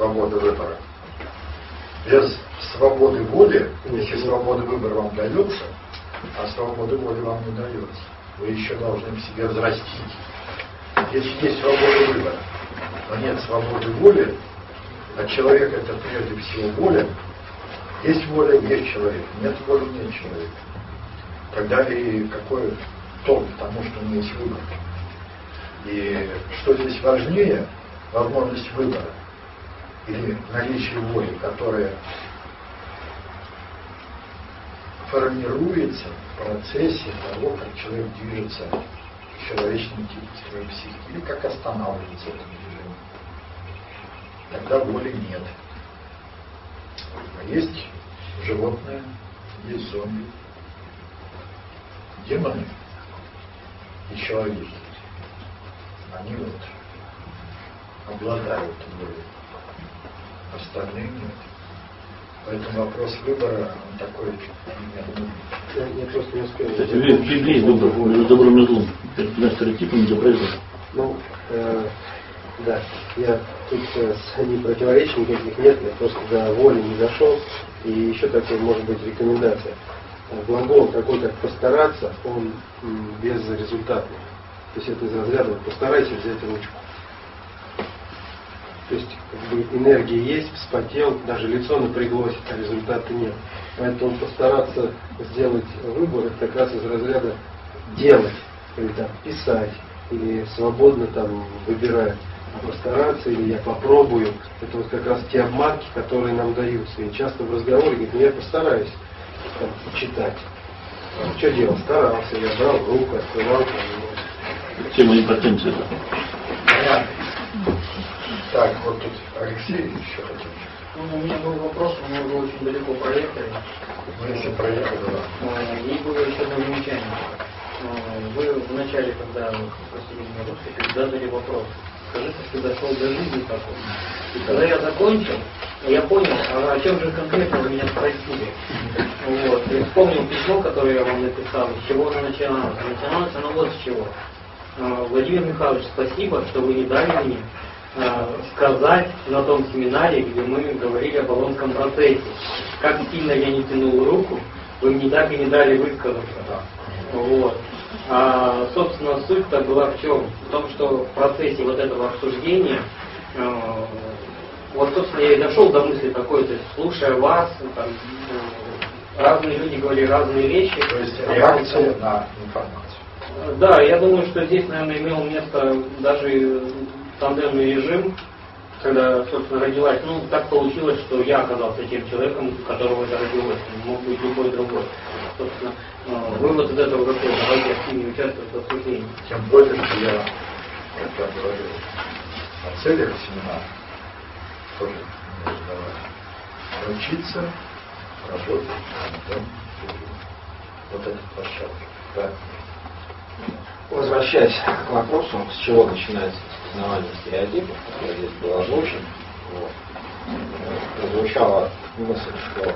без свободы воли, если свобода выбора вам дается, а свобода воли вам не дается, вы еще должны в себе взрастить. Если есть свобода выбора, но нет свободы воли, а человек это прежде всего воля, есть воля, есть человек, нет воли, нет человека. Тогда и какой толк тому, что не есть выбор. И что здесь важнее, возможность выбора или наличие воли, которая формируется в процессе того, как человек движется в человечном типе своей психики, или как останавливается это движение. Тогда воли нет. А есть животные, есть зомби, демоны и человеки. Они обладают волей, остальные нет. Поэтому вопрос выбора, он такой, Я просто не успел. Кстати, в Библии есть выбор между добром и злом. Это стереотипом за производство. Да, я тут не противоречий никаких нет, я просто до воли не дошел. И еще такой, может быть, рекомендация. Глагол такой, как постараться, он безрезультатный. То есть это из разряда постарайся взять ручку. То есть энергия есть, вспотел, даже лицо напряглось, а результата нет. Поэтому постараться сделать выбор, это как раз из разряда делать, или там писать, или свободно там выбирать. А постараться, или я попробую, это вот как раз те обманки, которые нам даются. И часто в разговоре говорят, я постараюсь там, читать. Что делал? Старался, я брал в руку, открывал. Тема импотенции. понятно. Так, вот тут Алексей еще хотел. У меня был вопрос, мы уже очень далеко проехали. Мы если проехали, да. И было еще одно замечание. Вы вначале, когда вы спросили меня русский, задали вопрос. Скажите, что дошел до жизни такой. И когда я закончил, я понял, о чем же конкретно вы меня спросили. Вот. И вспомнил письмо, которое я вам написал, с чего оно начиналось. Начиналось оно вот с чего. Владимир Михайлович, спасибо, что вы не дали мне сказать на том семинаре, где мы говорили о Болонском процессе. Как сильно я не тянул руку, вы мне так и не дали высказаться. Вот. Собственно, суть-то была в чем? В том, что в процессе вот этого обсуждения, вот, собственно, я и дошел до мысли такой, то есть, слушая вас, там, разные люди говорили разные вещи. То есть реакция на информацию. Да, я думаю, что здесь, наверное, имел место даже тандемный режим, когда, собственно, родилась, так получилось, что я оказался тем человеком, у которого это родилось, мог быть любой другой. Собственно, вывод из этого какой? Давайте активнее участвовать в обсуждении. Тем более, что я, как я говорил, о целях семинара тоже не разговариваю. Научиться работать на том, вот этой площадке. Да. Возвращаясь к вопросу, с чего начинается познавание стереотипов, который здесь был озвучен, прозвучала мысль, что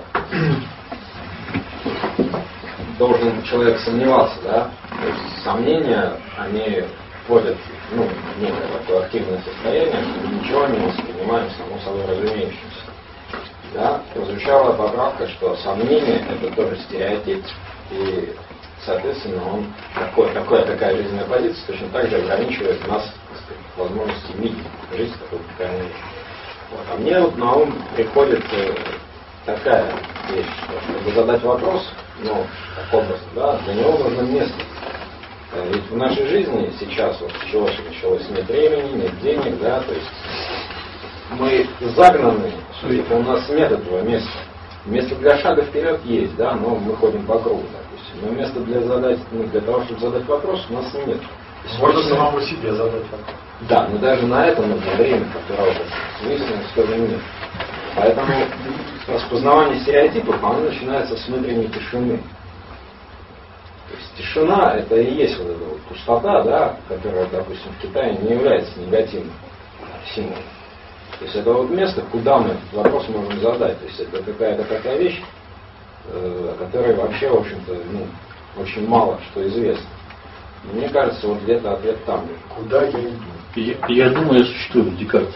должен человек сомневаться, да? То есть сомнения, они вводят в некое такое активное состояние, что мы ничего не воспринимаем само собой разумеющимся. Да? Прозвучала поправка, что сомнение это тоже стереотип. И соответственно, такая жизненная позиция точно так же ограничивает нас, так сказать, возможности видеть жизнь такой уникальной вещи. Вот. А мне на ум приходит такая вещь, что чтобы задать вопрос, так образно, да, для него нужно место. Ведь в нашей жизни сейчас, вот с чего началось, нет времени, нет денег, да, то есть мы загнаны, у нас нет этого места. Место для шага вперед есть, да, но мы ходим по кругу, допустим. Но места для того, чтобы задать вопрос, у нас нет. Можно самому себе задать вопрос. Да, но даже на это нужно время, которого выяснилось, тоже нет. Поэтому распознавание стереотипов, оно начинается с внутренней тишины. То есть тишина это и есть вот эта вот пустота, да, которая, допустим, в Китае не является негативным символом. То есть это вот место, куда мы этот вопрос можем задать. То есть это какая-то такая вещь, о которой вообще, в общем-то, очень мало что известно. И мне кажется, вот где-то ответ там. Куда я иду? Я думаю, я существую, Декарт.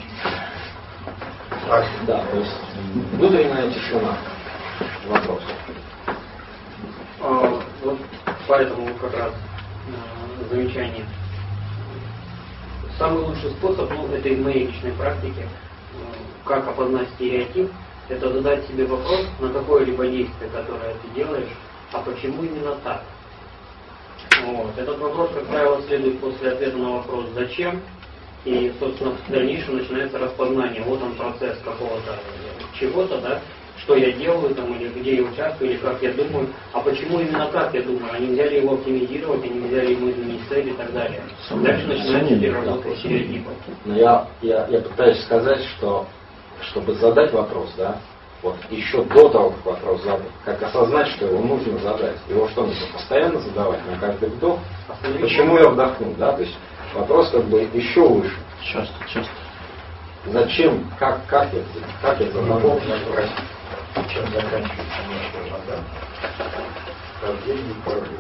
Да, то есть внутренняя тишина вопроса. Вот поэтому как раз замечание. Самый лучший способ, это из моей личной практики, как опознать стереотип, это задать себе вопрос на какое-либо действие, которое ты делаешь, а почему именно так? Вот. Этот вопрос, как правило, следует после ответа на вопрос «зачем?», и, собственно, в дальнейшем начинается распознание. Вот он процесс какого-то чего-то, да, что я делаю, там, или где я участвую, или как я думаю, а почему именно так я думаю, они взяли его оптимизировать, они взяли ему изменить цель и так далее. Дальше начинается переработка стереотипов. Но я пытаюсь сказать, что чтобы задать вопрос, да, вот еще до того, как вопрос задать, как осознать, что его нужно задать, его что нужно постоянно задавать на каждый вдох, почему я вдохнул, да, то есть вопрос как бы еще выше. Часто. Зачем, как я задавал? Чем заканчивается наша вода? Рождение и прорыв.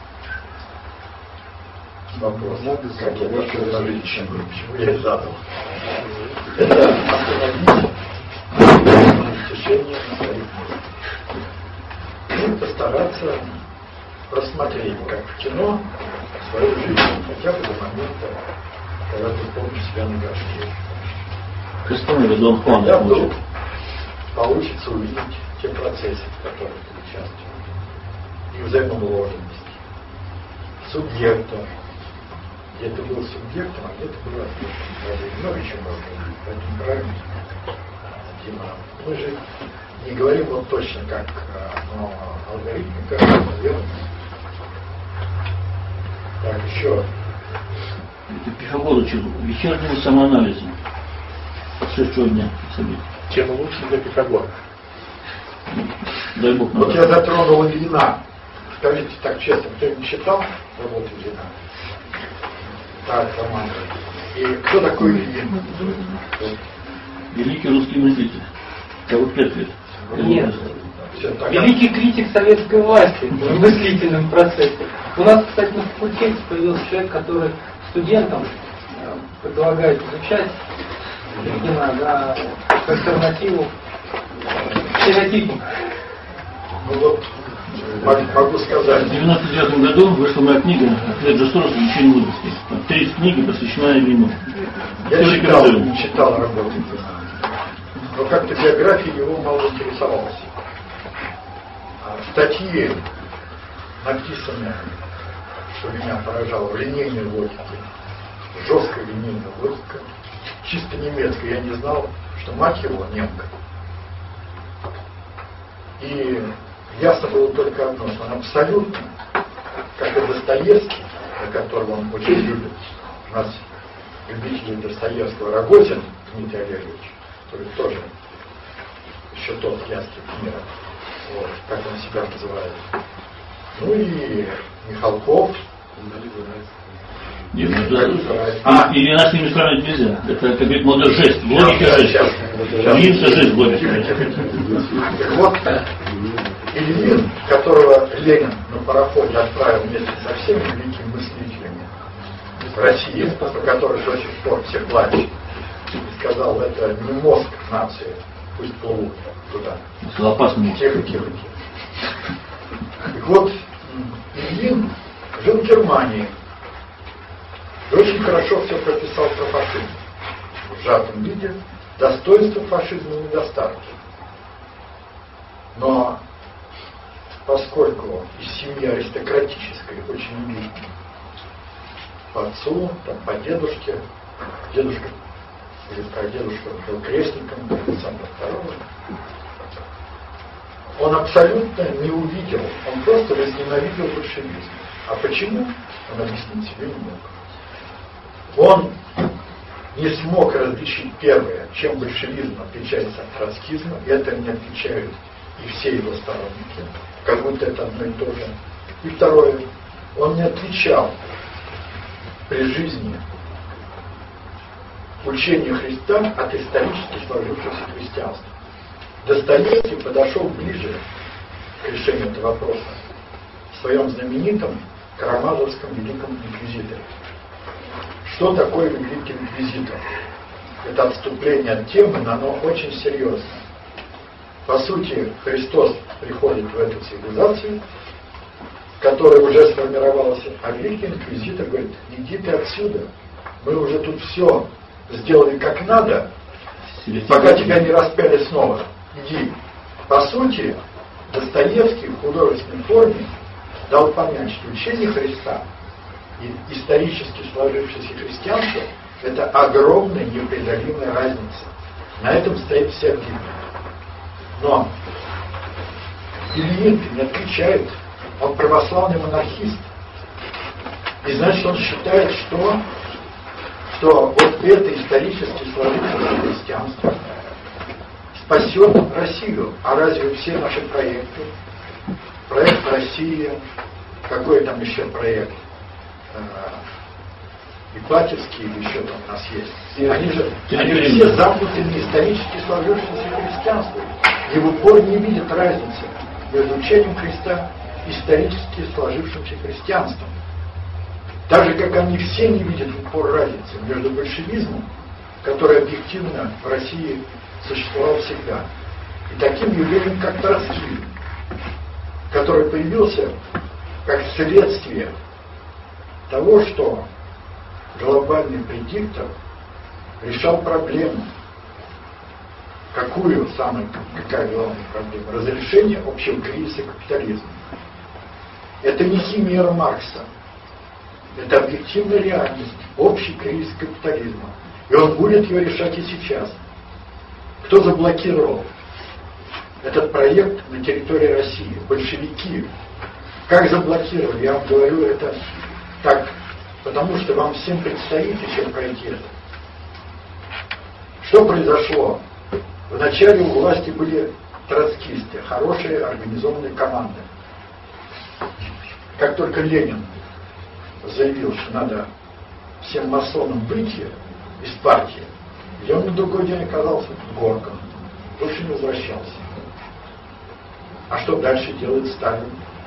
Вопрос, как я начал говорить, почему я задал? Это остановить течение своих мыслей. Постараться рассмотреть, как в кино, свою жизнь, хотя бы до момента, когда ты помнишь себя на горшке. Христом Дон Хуан. Когда вдруг получится увидеть те процессы, в которых ты участвуешь, и взаимоположенность субъекта, где ты был субъектом, а где ты был объектом. Много чего можно увидеть. Поэтому правильно, Дима, мы же не говорим вот точно как алгоритмика, наверное. Так, еще. Это Пифагор учил вечернему самоанализу. С 6 дня событий. Чем лучше для Пифагора. Дай Бог. Вот я затронул Ильина. Скажите так честно, кто-нибудь читал работу Ильина? Так, Романов. И кто такой Ильин? Великий русский мыслитель. Зовут Петрик. Нет. Все, так, Великий критик советской власти в мыслительном процессе. У нас, кстати, на факультете появился человек, который студентам предлагает изучать Ильина, да, как альтернативу стереотипам. ну вот, могу сказать. В 1999 году вышла моя книга «Ответ Жесторов. Изучение мудрости». Там 30 книги, посвященная Ильину. Я читал работу. Но как-то биография его мало интересовалась. Статьи, написанные, что меня поражало, в линейной логике, жесткая линейная логика, чисто немецкая. Я не знал, что мать его немка. И ясно было только одно, что он абсолютно, как и Достоевский, которого он очень любит. У нас любители Достоевского Рогозин Дмитрий Олегович, который тоже еще тот ястреб мира, вот, как он себя называет. Ну и Михалков. Нет, Ильина с ними сравнивать нельзя. Это, как говорит, молодой жесть. В логике жесть. Ильин это жесть в логике. Вот Ильин, которого Ленин на пароходе отправил вместе со всеми великими мыслителями России, по которым до сих пор все плачут, и сказал, это не мозг нации, пусть плывут туда. Это опасно. Тихо. И вот Ильин жил в Германии и очень хорошо все прописал про фашизм. В сжатом виде достоинства фашизма и недостатки. Но поскольку из семьи аристократической очень элитной, по отцу, там, по дедушке, дедушка был крестником Александра II, он абсолютно не увидел, он просто возненавидел большевизм. А почему? Он объяснить себе не мог. Он не смог различить первое, чем большевизм отличается от троцкизма, и это не отличают и все его сторонники, как будто это одно и то же. И второе, он не отличал при жизни учение Христа от исторически сложившегося христианства. Достоевский подошел ближе к решению этого вопроса в своем знаменитом Карамазовском Великом Инквизиторе. Что такое Великий Инквизитор? Это отступление от темы, но оно очень серьезное. По сути, Христос приходит в эту цивилизацию, которая уже сформировалась, а Великий Инквизитор говорит, иди ты отсюда, мы уже тут все сделали как надо, пока тебя не распяли снова. Иди. По сути, Достоевский в художественной форме дал понять, что учение Христа и исторически сложившееся христианство – это огромная непреодолимая разница. На этом стоит вся Библия. Но Ильин не отвечает, он православный монархист. И значит, он считает, что вот это исторически сложившееся христианство спасет Россию. А разве все наши проекты, проект Россия, какой там еще проект, Ипатьевский или еще там у нас есть, они все замкнуты на исторически сложившееся христианство. И в упор не видят разницы между учением Христа и исторически сложившимся христианством. Так же, как они все не видят в упор разницы между большевизмом, который объективно в России существовал всегда, и таким явлением, как троцкизм, который появился как следствие того, что глобальный предиктор решал проблему. Какая главная проблема? Разрешение общего кризиса капитализма. Это не химера Маркса. Это объективная реальность, общий кризис капитализма. И он будет ее решать и сейчас. Кто заблокировал этот проект на территории России? Большевики. Как заблокировали? Я вам говорю это так, потому что вам всем предстоит еще пройти это. Что произошло? Вначале у власти были троцкисты, хорошие организованные команды. как только Ленин заявил, что надо всем масонам выйти из партии, я на другой день оказался в Горках, больше не возвращался. А что дальше делает Сталин?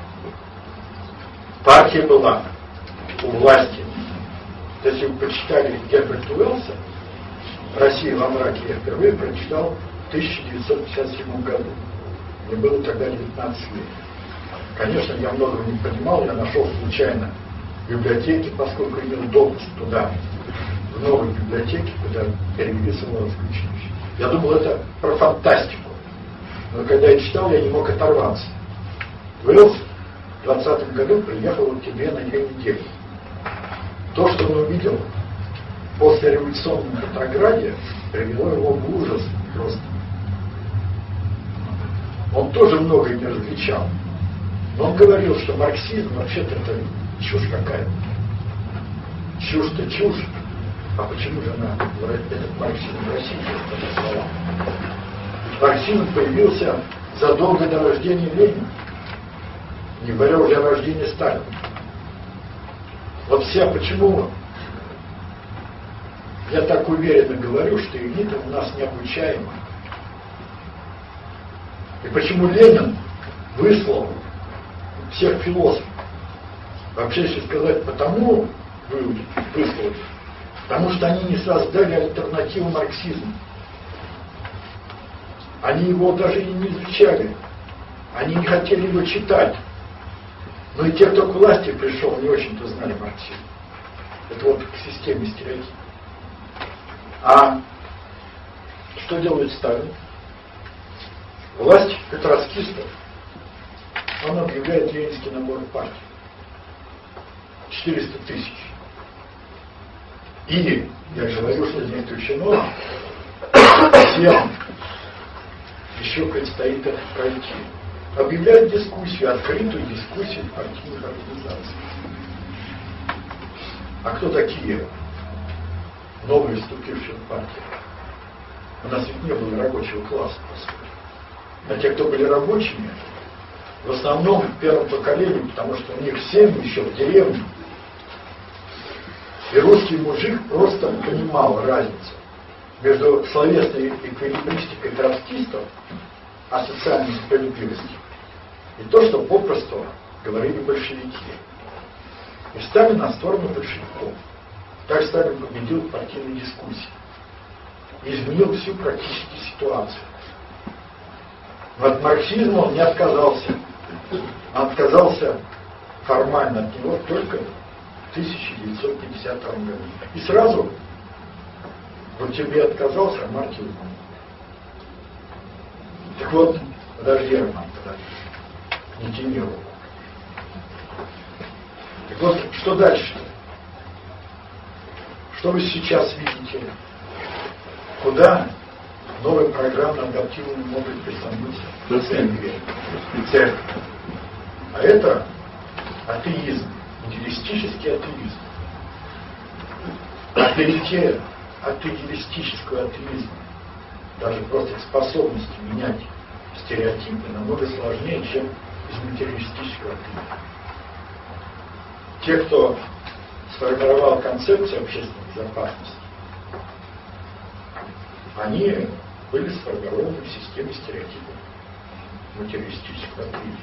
Партия была у власти. Если вы почитали Герберта Уэллса «Россия во мраке», я впервые прочитал в 1957 году. Мне было тогда 19 лет. Конечно, я многого не понимал, я нашел случайно библиотеки, поскольку имел допуск туда, в новой библиотеке, куда перевели Суворовское училище. Я думал, это про фантастику. Но когда я читал, я не мог оторваться. Уэллс в 20 году приехал к тебе на 2 недели. То, что он увидел после революционном Петрограде, привело его в ужас просто. Он тоже многое не различал. Но он говорил, что марксизм вообще-то это чушь какая-то. Чушь-то чушь. А почему же этот марксизм в России слова? Марксизм появился задолго до рождения Ленина. Не говоря уже о рождении Сталина. Вот все, почему я так уверенно говорю, что элита у нас необучаема. И почему Ленин выслал всех философов. Вообще, если сказать, потому выслал, потому что они не создали альтернативу марксизму. Они его даже и не изучали. Они не хотели его читать. Но и те, кто к власти пришел, не очень-то знали марксизм. Это вот к системе стереотипов. А что делает Сталин? Власть петроцкистов, он объявляет ленинский набор в партию. 400 тысяч. И, я же говорю, что не исключено, всем еще предстоит это пройти. Объявляют дискуссию, открытую дискуссию партийных организаций. А кто такие новые вступившие в партию? У нас ведь не было рабочего класса, по сути. А те, кто были рабочими, в основном в первом поколении, потому что у них семьи еще в деревне. И русский мужик просто понимал разницу между словесной эквилибристикой троцкистов о социальной справедливости и то, что попросту говорили большевики. И встали на сторону большевиков. Так Сталин победил в партийной дискуссии. И изменил всю практически ситуацию. Но от марксизма он не отказался. Он отказался формально от него только в 1952 году. И сразу вот тебе отказался, а марки умер. Так вот, подожди, Роман, подожди. Не тяни руку. Так вот, что дальше-то? Что вы сейчас видите? Куда новые программы адаптивные могут присоединиться? Церковь. А это атеизм, идеалистический атеизм. А перейти от идеалистического атеизма, даже просто к способности менять стереотипы, намного сложнее, чем из материалистического атеизма. Те, кто сформировал концепцию общественной безопасности, они были сформированы в системе стереотипов материалистического атеизма.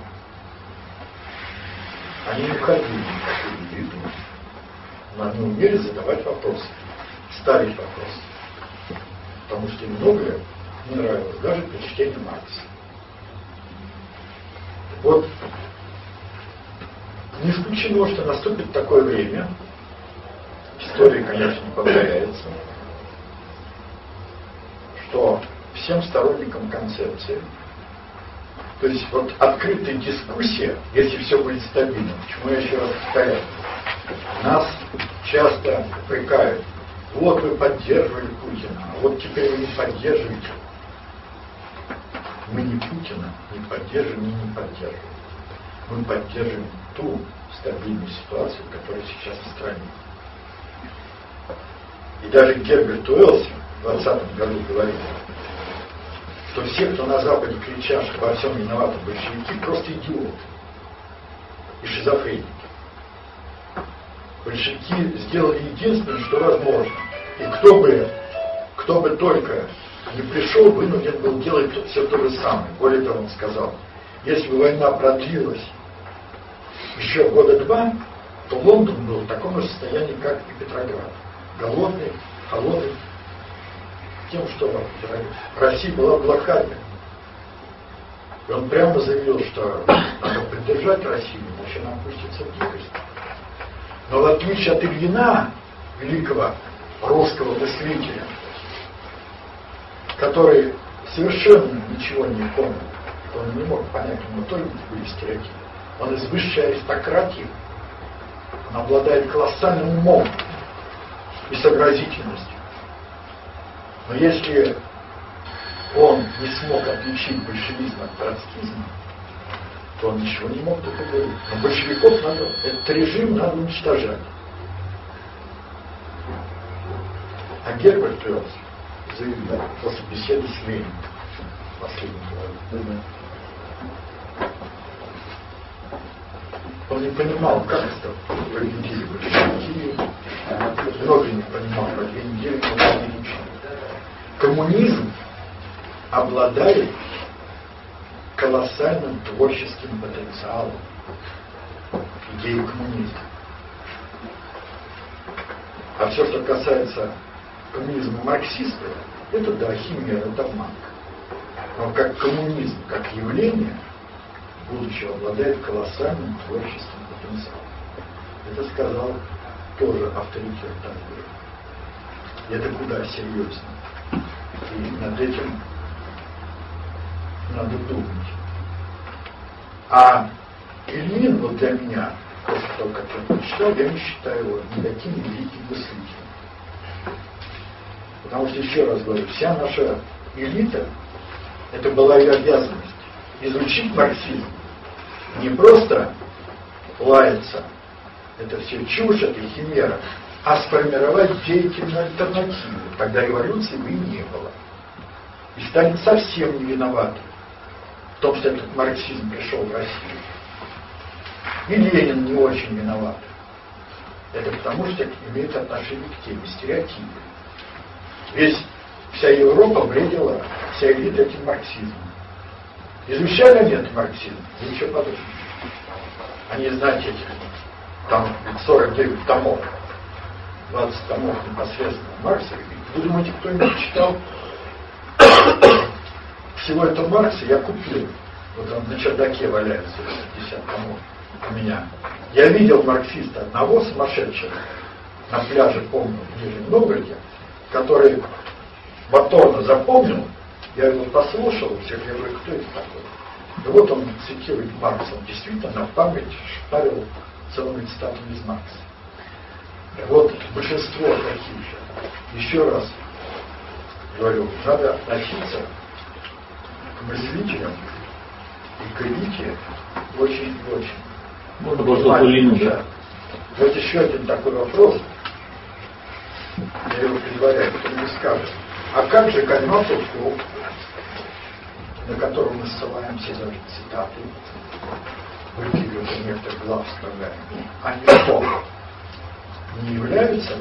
Они не входили в такую беду, но они умели задавать вопросы, ставить вопросы. Потому что им многое не нравилось, даже при чтении Маркса. Вот не исключено, что наступит такое время, история, конечно, не повторяется, что всем сторонникам концепции, то есть вот открытая дискуссия, если все будет стабильно, почему я еще раз повторяю, нас часто упрекают, вот вы поддерживали Путина, а вот теперь вы не поддерживаете. Мы не Путина не поддерживаем и не поддерживаем. Мы поддерживаем ту стабильную ситуацию, которая сейчас в стране. И даже Герберт Уэллс в 2020 году говорил, что все, кто на Западе кричат, что во всем виноваты большевики, просто идиоты. и шизофреники. Большевики сделали единственное, что возможно. И кто бы только не пришел, вынужден был делать все то же самое. Более того, он сказал, если бы война продлилась еще года 2, то Лондон был в таком же состоянии, как и Петроград. Голодный, холодный, тем, что Россия была в блокаде. И он прямо заявил, что надо поддержать Россию, иначе нам пустится в дикость. Но в отличие от Ильина, великого русского мыслителя, который совершенно ничего не помнил, он не мог понять, у него только были стереотипы. Он из высшей аристократии, он обладает колоссальным умом и сообразительностью. Но если он не смог отличить большевизм от троцкизма, то он ничего не мог тут говорить. Но большевиков надо, этот режим надо уничтожать. А Герберт Уэллс заявил после беседы с Лениным, последний. Он не понимал, как это победили большевики, многие не понимал, по 2 недели лично. Коммунизм обладает колоссальным творческим потенциалом идеи коммунизма. А все, что касается коммунизма марксистского, это да, химия, это обманка. Но как коммунизм, как явление, будущего обладает колоссальным творческим потенциалом. Это сказал тоже авторитет Тангера. И это куда серьезнее. И над этим надо думать. А Ильин, вот для меня, после того, как я прочитал, я не считаю его никаким великим мыслителем. Потому что, еще раз говорю, вся наша элита, это была ее обязанность изучить марксизм. Не просто лаяться, это все чушь, это химера, а сформировать деятельную альтернативу. Тогда революции бы и не было. И станет совсем не виноватым в том, что этот марксизм пришел в Россию. И Ленин не очень виноват. Это потому, что имеет отношение к теме стереотипы. Вся Европа бредила, вся элита этим марксизмом. Изучали они этот марксизм? Ничего подобного. Они, знаете, этих там 49 томов, 20 томов непосредственно Маркса. Вы думаете, кто-нибудь читал? Всего этого Маркса я купил. Вот он на чердаке валяется, 50 томов у меня. Я видел марксиста одного сумасшедшего на пляже, помню, в Нижнем Новгороде, который моторно запомнил, я его послушал, всех, я говорю, кто это такой? И вот он цитирует Маркса, он действительно на память шпарил целыми цитатами из Маркса. Вот большинство таких же. Еще раз говорю, надо относиться к мыслителям и к элите очень-очень. Можно просто Полину, да? Вот еще один такой вопрос. Я его предваряю, кто мне скажет. А как же Кальматов клуб, на котором мы ссылаемся за цитаты, выкидывая некоторых глав вставляем, они что, не являются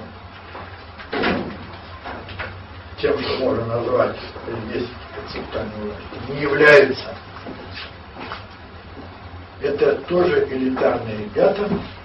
тем, что можно назвать здесь концептуальной властью, не являются. Это тоже элитарные ребята,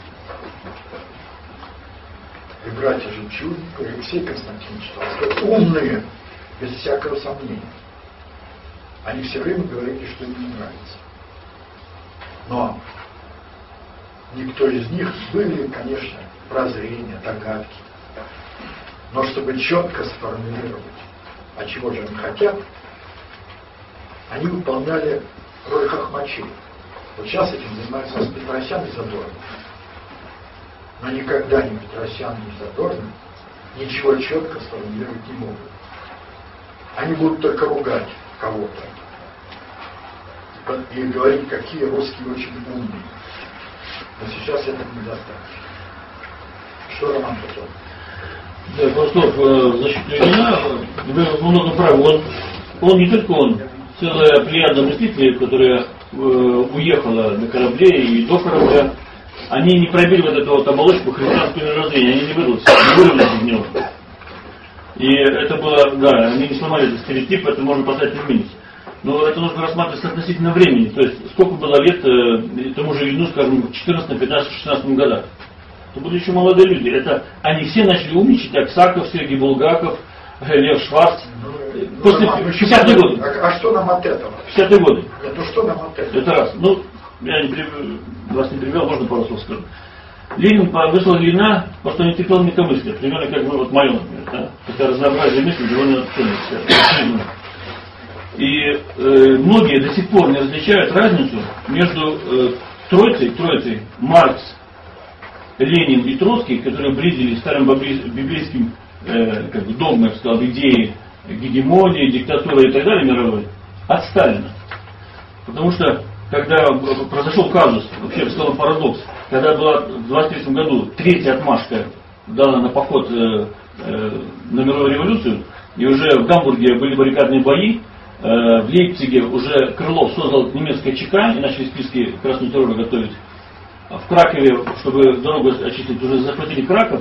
и братья Жемчужников, и Алексей Константинович Толстой, умные, без всякого сомнения. Они все время говорили, что им не нравится. Но никто из них были, конечно, прозрения, догадки. Но чтобы четко сформулировать, а чего же они хотят, они выполняли роль хохмачей. Вот сейчас этим занимаются Петросян и Задорнов. Но никогда ни Петросян, ни Задорнов ничего четко сформулировать не могут. Они будут только ругать кого-то и говорить, какие русские очень умные. Но сейчас этого недостаточно. Что Роман потом? Да, Толстов, значит, Ильина, вы много правы. Он не только он, целая плеяда мыслителей, которая уехала на корабле и до корабля, они не пробили вот эту вот оболочку христианского мировоззрения, они не вырвались из него. И это было, да, они не сломали этот стереотип, это можно поставить в минус. Но это нужно рассматривать относительно времени. То есть, сколько было лет тому же Ильину, скажем, в 14, 15, 16 годах. Это были еще молодые люди. Это, они все начали умничать, Аксаков, Сергей Булгаков, Лев Шварц. После 50-е годы. А что нам от этого? 50-е годы. Нет, ну что нам от этого? Это раз. Ну, я вас не перебивал, можно пару слов скажу. Ленин выслал Ильина, потому что он не терпел инакомыслия. Примерно как вот мое, например. Да? Это разнообразие мыслей довольно ценное. И многие до сих пор не различают разницу между троицей Маркс, Ленин и Троцкий, которые бредили старым библейским догмой, я бы сказал, идеи гегемонии, диктатуры и так далее мировой, от Сталина. Потому что, когда произошел казус, вообще, я бы сказал, парадокс, когда была в 23 году третья отмашка дана на поход на мировую революцию, и уже в Гамбурге были баррикадные бои, в Лейпциге уже Крылов создал немецкое ЧК и начали списки Красного террора готовить. В Кракове, чтобы дорогу очистить, уже захватили Краков.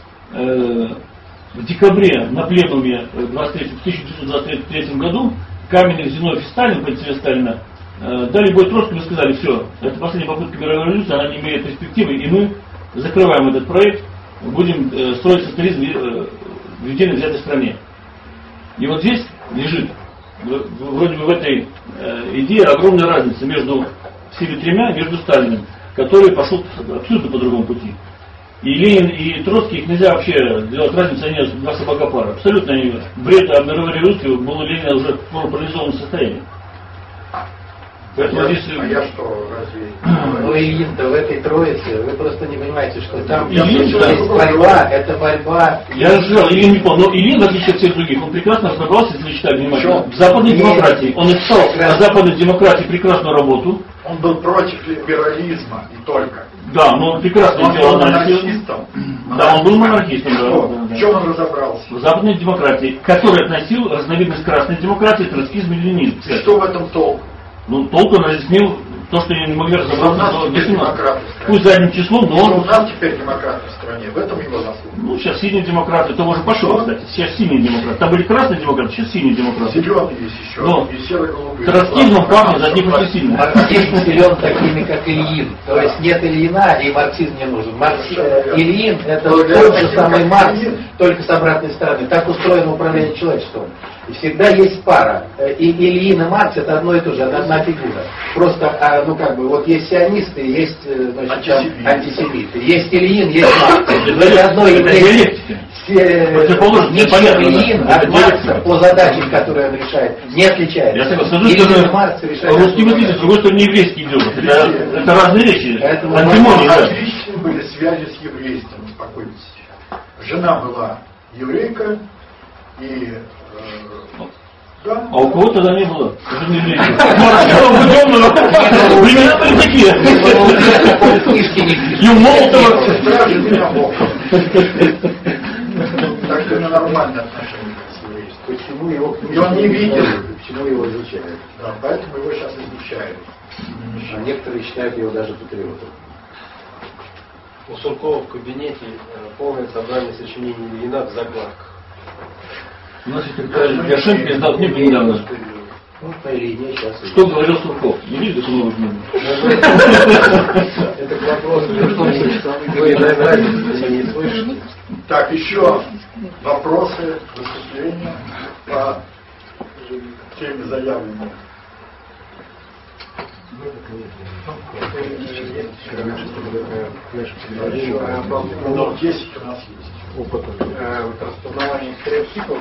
В декабре на пленуме в 1923 году Каменев, Зиновьев и Сталин, по инициативе Сталина, дали бой Троцкому и сказали: все, это последняя попытка мировой революции, она не имеет перспективы, и мы закрываем этот проект, будем строить социализм в отдельно взятой стране. И вот здесь лежит вроде бы в этой идее огромная разница между всеми тремя, между Сталиным, который пошел абсолютно по другому пути. И Ленин, и Троцкий, их нельзя вообще делать разницу, они два собака-пара. Абсолютно они бред о мировой революции был у Ленина уже в полупарализованном состоянии. Поэтому здесь... я что, разве... Ну, Ильин-то в этой троице, вы просто не понимаете, что там есть борьба, это борьба... Я же сказал, Ильин не понял, но Ильин, в отличие от всех других, он прекрасно разобрался, если вы читали внимательно, в западной демократии. Он написал о западной демократии прекрасную работу. Он был против либерализма и только. Да, но он прекрасно делал анализ. Да, он был монархистом. В чем он разобрался? В западной демократии, который относил разновидность красной демократии, троцкизм и ленинизм. И что в этом толк? Ну, толк он разъяснил то, что не могли разобраться до 17. Пусть задним числом, но он... У нас теперь демократы в стране, в этом его заслуга. Ну, сейчас синие демократы, это уже пошло, кстати. Сейчас синие демократы. Там были красные демократы, сейчас синие демократы. Зеленые есть еще, но и серо-голубые. Троцкизмом пахнет, за них очень сильно. Марксизм силен такими, как Ильин. То есть нет Ильина, и марксизм не нужен. Ильин это тот же самый Маркс, только с обратной стороны. Так устроено управление человечеством. И всегда есть пара. И Ильин и Маркс это одно и то же, это одна фигура. Просто, ну как бы, вот есть сионисты, есть, значит, антисемиты. Есть Ильин, есть Маркс. Это одно и то же. Ильин от Маркса по задачам, которые он решает, не отличается. Я согласен, что русский мыслитель, с другой стороны, еврейский идет. Это разные вещи. Отличные были связи с еврейством, успокойтесь. Жена была еврейка, и да. А у кого тогда не было? Примерно такие. И у Молотова. Стражи меня Бог. Так что на нормальное отношение с еврейством. Почему его и он не видел. Почему его изучают? Да, поэтому его сейчас изучают. А некоторые считают его даже патриотом. У Суркова в кабинете полное собрание сочинений Ильина в закладках. У нас Яшенко издал книгу недавно. Ну, по Ильине сейчас. Что говорил Сурков? Не видели эту новую книгу? Это к вопросу, вы, наверное, не слышите. Так, еще вопросы, выступления по теме заявленной. Минут 10 у нас есть. Распознавание стереотипов,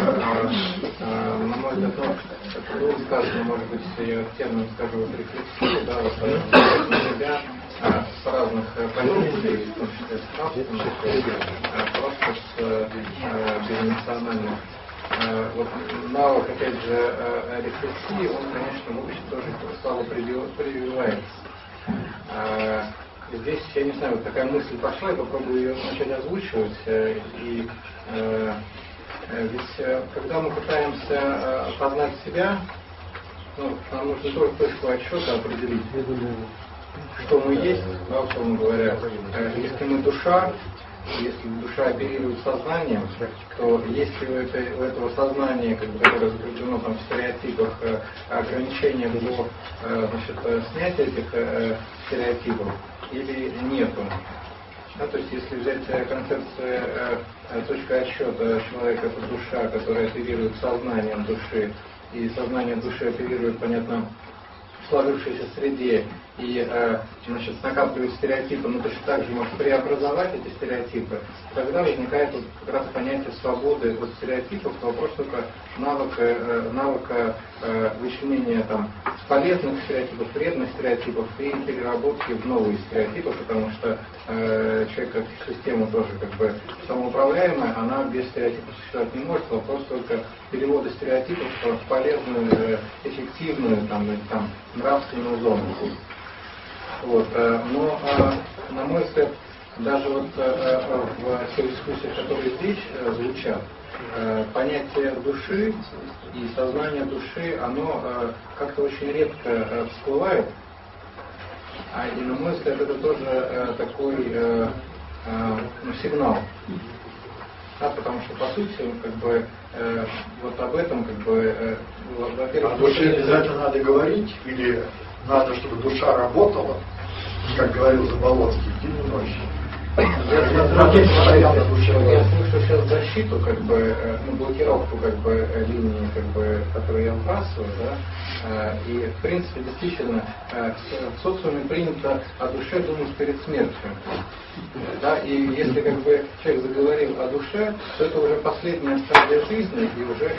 на мой взгляд, было сказано, может быть, термин, скажу, рефлексии, да, вот на себя с разных позиций, в том числе с нравственных, просто с безэмоциональных. Вот навык, опять же, рефлексии, он, конечно, в общем тоже слабо прививается. Здесь, я не знаю, вот такая мысль пошла, я попробую ее начать озвучивать. И ведь когда мы пытаемся познать себя, ну, нам нужно только точку отсчета определить. что мы есть, да, условно говоря, если мы душа, если душа оперирует сознанием, то если у этого сознания, которое заключено там, в стереотипах, ограничения до снятия этих стереотипов или нету. Да, то есть если взять концепцию точка отсчета человека это душа, которая оперирует сознанием души, и сознание души оперирует, понятно, в сложившейся среде и накапливает стереотипы, но точно так же может преобразовать эти стереотипы, тогда возникает вот как раз понятие свободы от стереотипов, вопрос только навыка вычленения там, полезных стереотипов, вредных стереотипов и переработки в новые стереотипы, потому что человек как система тоже как бы самоуправляемая, она без стереотипов существовать не может, вопрос только перевода стереотипов в полезную, эффективную, там, нравственную зону. Вот, но, на мой взгляд, даже вот в тех дискуссиях, которые здесь звучат, понятие души и сознание души, оно как-то очень редко всплывает, и, на мой взгляд, это тоже такой сигнал. Да, потому что, по сути, как бы, вот об этом, как бы, во-первых... О душе обязательно надо говорить, или надо, чтобы душа работала, как говорил Заболоцкий, день и ночь. Я слышу сейчас защиту, как бы, блокировку как бы, линии, как бы, которую я вбрасываю, да, и в принципе действительно в социуме принято о душе думать перед смертью. Да, и если как бы человек заговорил о душе, то это уже последняя стадия жизни, и уже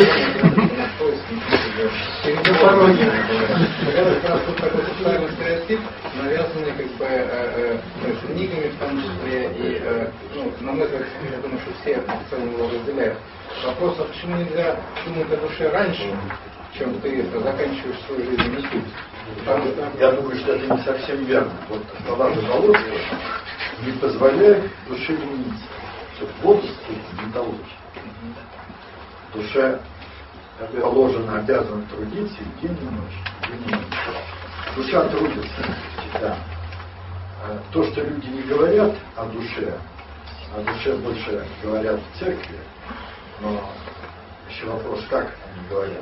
это как раз вот такой социальный стереотип, навязанный как бы книгами в том числе, и на мой взгляд, я думаю, что все в целом его разделяют. Вопрос, а почему нельзя думать о душе раньше, чем ты заканчиваешь свою жизненный путь? Я думаю, что это не совсем верно. Вот слова Заболоцкого не позволяет душе лениться. В области металлургии душе положено, обязана трудиться и день и ночь. Душа трудится всегда. То, что люди не говорят о душе больше говорят в церкви, но еще вопрос, как они говорят.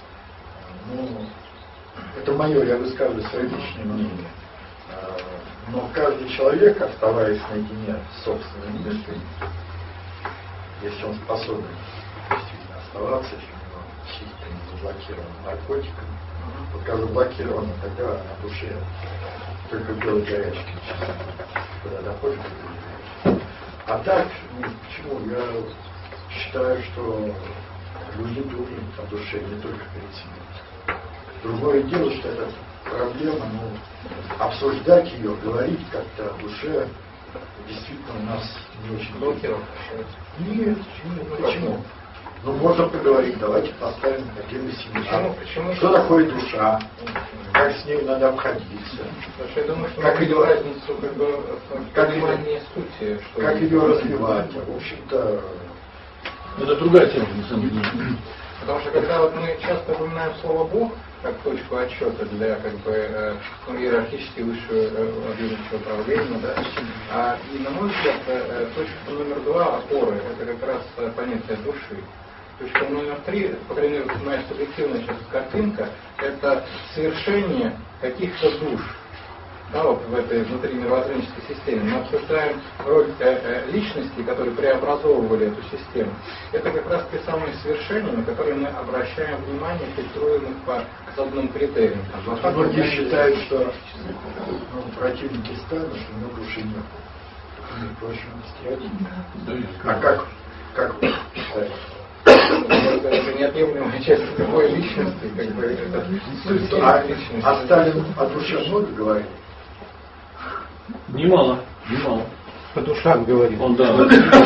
Это мое, я высказываю свое личное мнение. Но каждый человек, оставаясь наедине с собственными мыслями, если он способен действительно оставаться, если у него психика не заблокирована наркотиками, вот когда заблокирована, тогда на душе только белой горячки начинает. Когда доходит, а так, почему? Я считаю, что люди думают о душе не только перед смертью. Другое дело, что эта проблема, обсуждать ее, говорить как-то о душе, действительно у нас не очень блокировка. Нет, почему? Можно поговорить, давайте поставим отдельный семинар. Что такое душа? Как с ней надо обходиться? Я думаю, что как ее разницу как бы в понимании сути, что как ее развивать? В общем-то, это другая тема, на самом деле. Потому что когда вот мы часто упоминаем слово Бог как точку отсчета для как бы иерархически высшего объемного управления, да, и на мой взгляд точка номер 2 опоры это как раз понятие души. Точка номер 3, по крайней мере, моя субъективная сейчас картинка, это совершение каких-то душ. Да, вот в этой внутри мировоззренческой системе. Мы обсуждаем роль личностей, которые преобразовывали эту систему. Это как раз те самые совершения, на которые мы обращаем внимание, фильтруем их по одному критерию. Многие считают, что противники Сталина, что у него души нет. Между прочим, стереотип. А как вы считаете? Это неотъемлемая часть любой личности, как бы это суть личности. А Сталин о душе много говорит? Немало. По душам говорит. Он, да.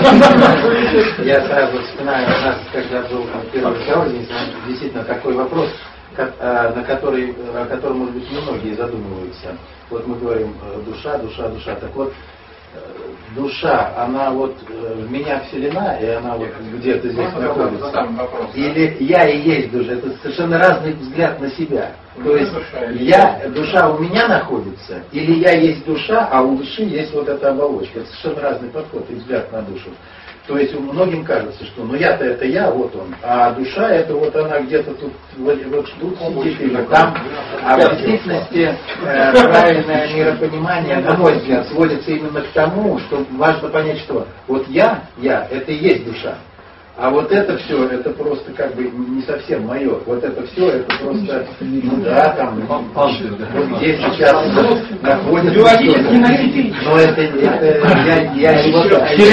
Я сразу вспоминаю, у нас, когда был первый разговор, действительно такой вопрос, о котором, может быть, многие задумываются. Вот мы говорим душа. Так вот, душа, она вот в меня вселена, и она вот где-то здесь находится. Или я и есть душа. Это совершенно разный взгляд на себя. То есть душа у меня находится, или я есть душа, а у души есть вот эта оболочка. Это совершенно разный подход и взгляд на душу. То есть многим кажется, что ну я-то это я, вот он, а душа это вот она где-то тут, вот тут сидит или там. А в действительности правильное миропонимание, на мой взгляд, сводится именно к тому, что важно понять, что вот я, это и есть душа. А вот это все, это просто как бы не совсем мое. Вот это все, это просто, ну да, там, вот здесь сейчас находится. Но это я не вот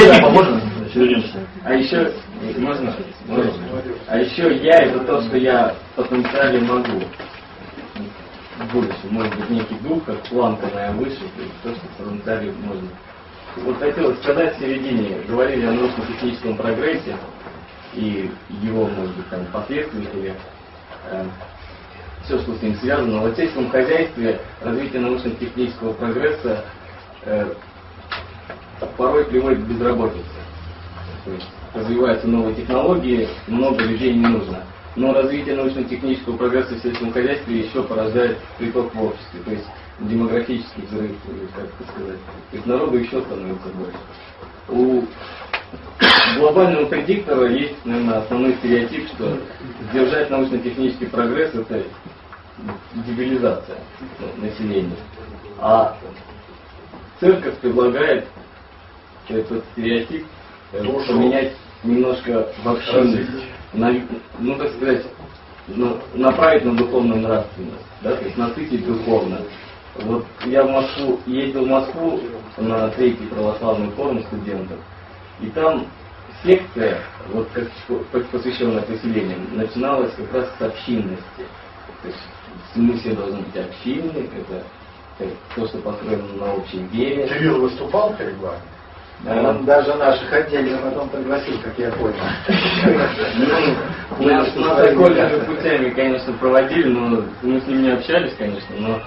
А еще, можно? А еще я это то, что я потенциально могу. Больше, может быть, некий дух, как планка моя выше, то, что потенциально можно. Вот хотелось сказать в середине, говорили о научно-техническом прогрессе и его, может быть, там, последствиях или все, что с ним связано. В сельском хозяйстве развитие научно-технического прогресса порой приводит к безработице. То есть развиваются новые технологии, много людей не нужно. Но развитие научно-технического прогресса в сельском хозяйстве еще порождает приток в обществе, то есть демографический взрыв, или как это сказать. То есть народу еще становится больше. У глобального предиктора есть, наверное, основной стереотип, что сдержать научно-технический прогресс — это дебилизация населения. А церковь предлагает этот стереотип поменять немножко в общинность, ну, так сказать, направить на духовную нравственность, да, то есть насытить духовно. Вот я ездил в Москву на 3-й православный форум студентов, и там секция, вот как посвященная поселениям, начиналась как раз с общинности. То есть мы все должны быть общинны, это то, что построено на общей вере. Кирилл выступал перед вами? Он даже наших отдельно потом пригласил, как я понял. Нас окольными путями, конечно, проводили, но мы с ним не общались, конечно, но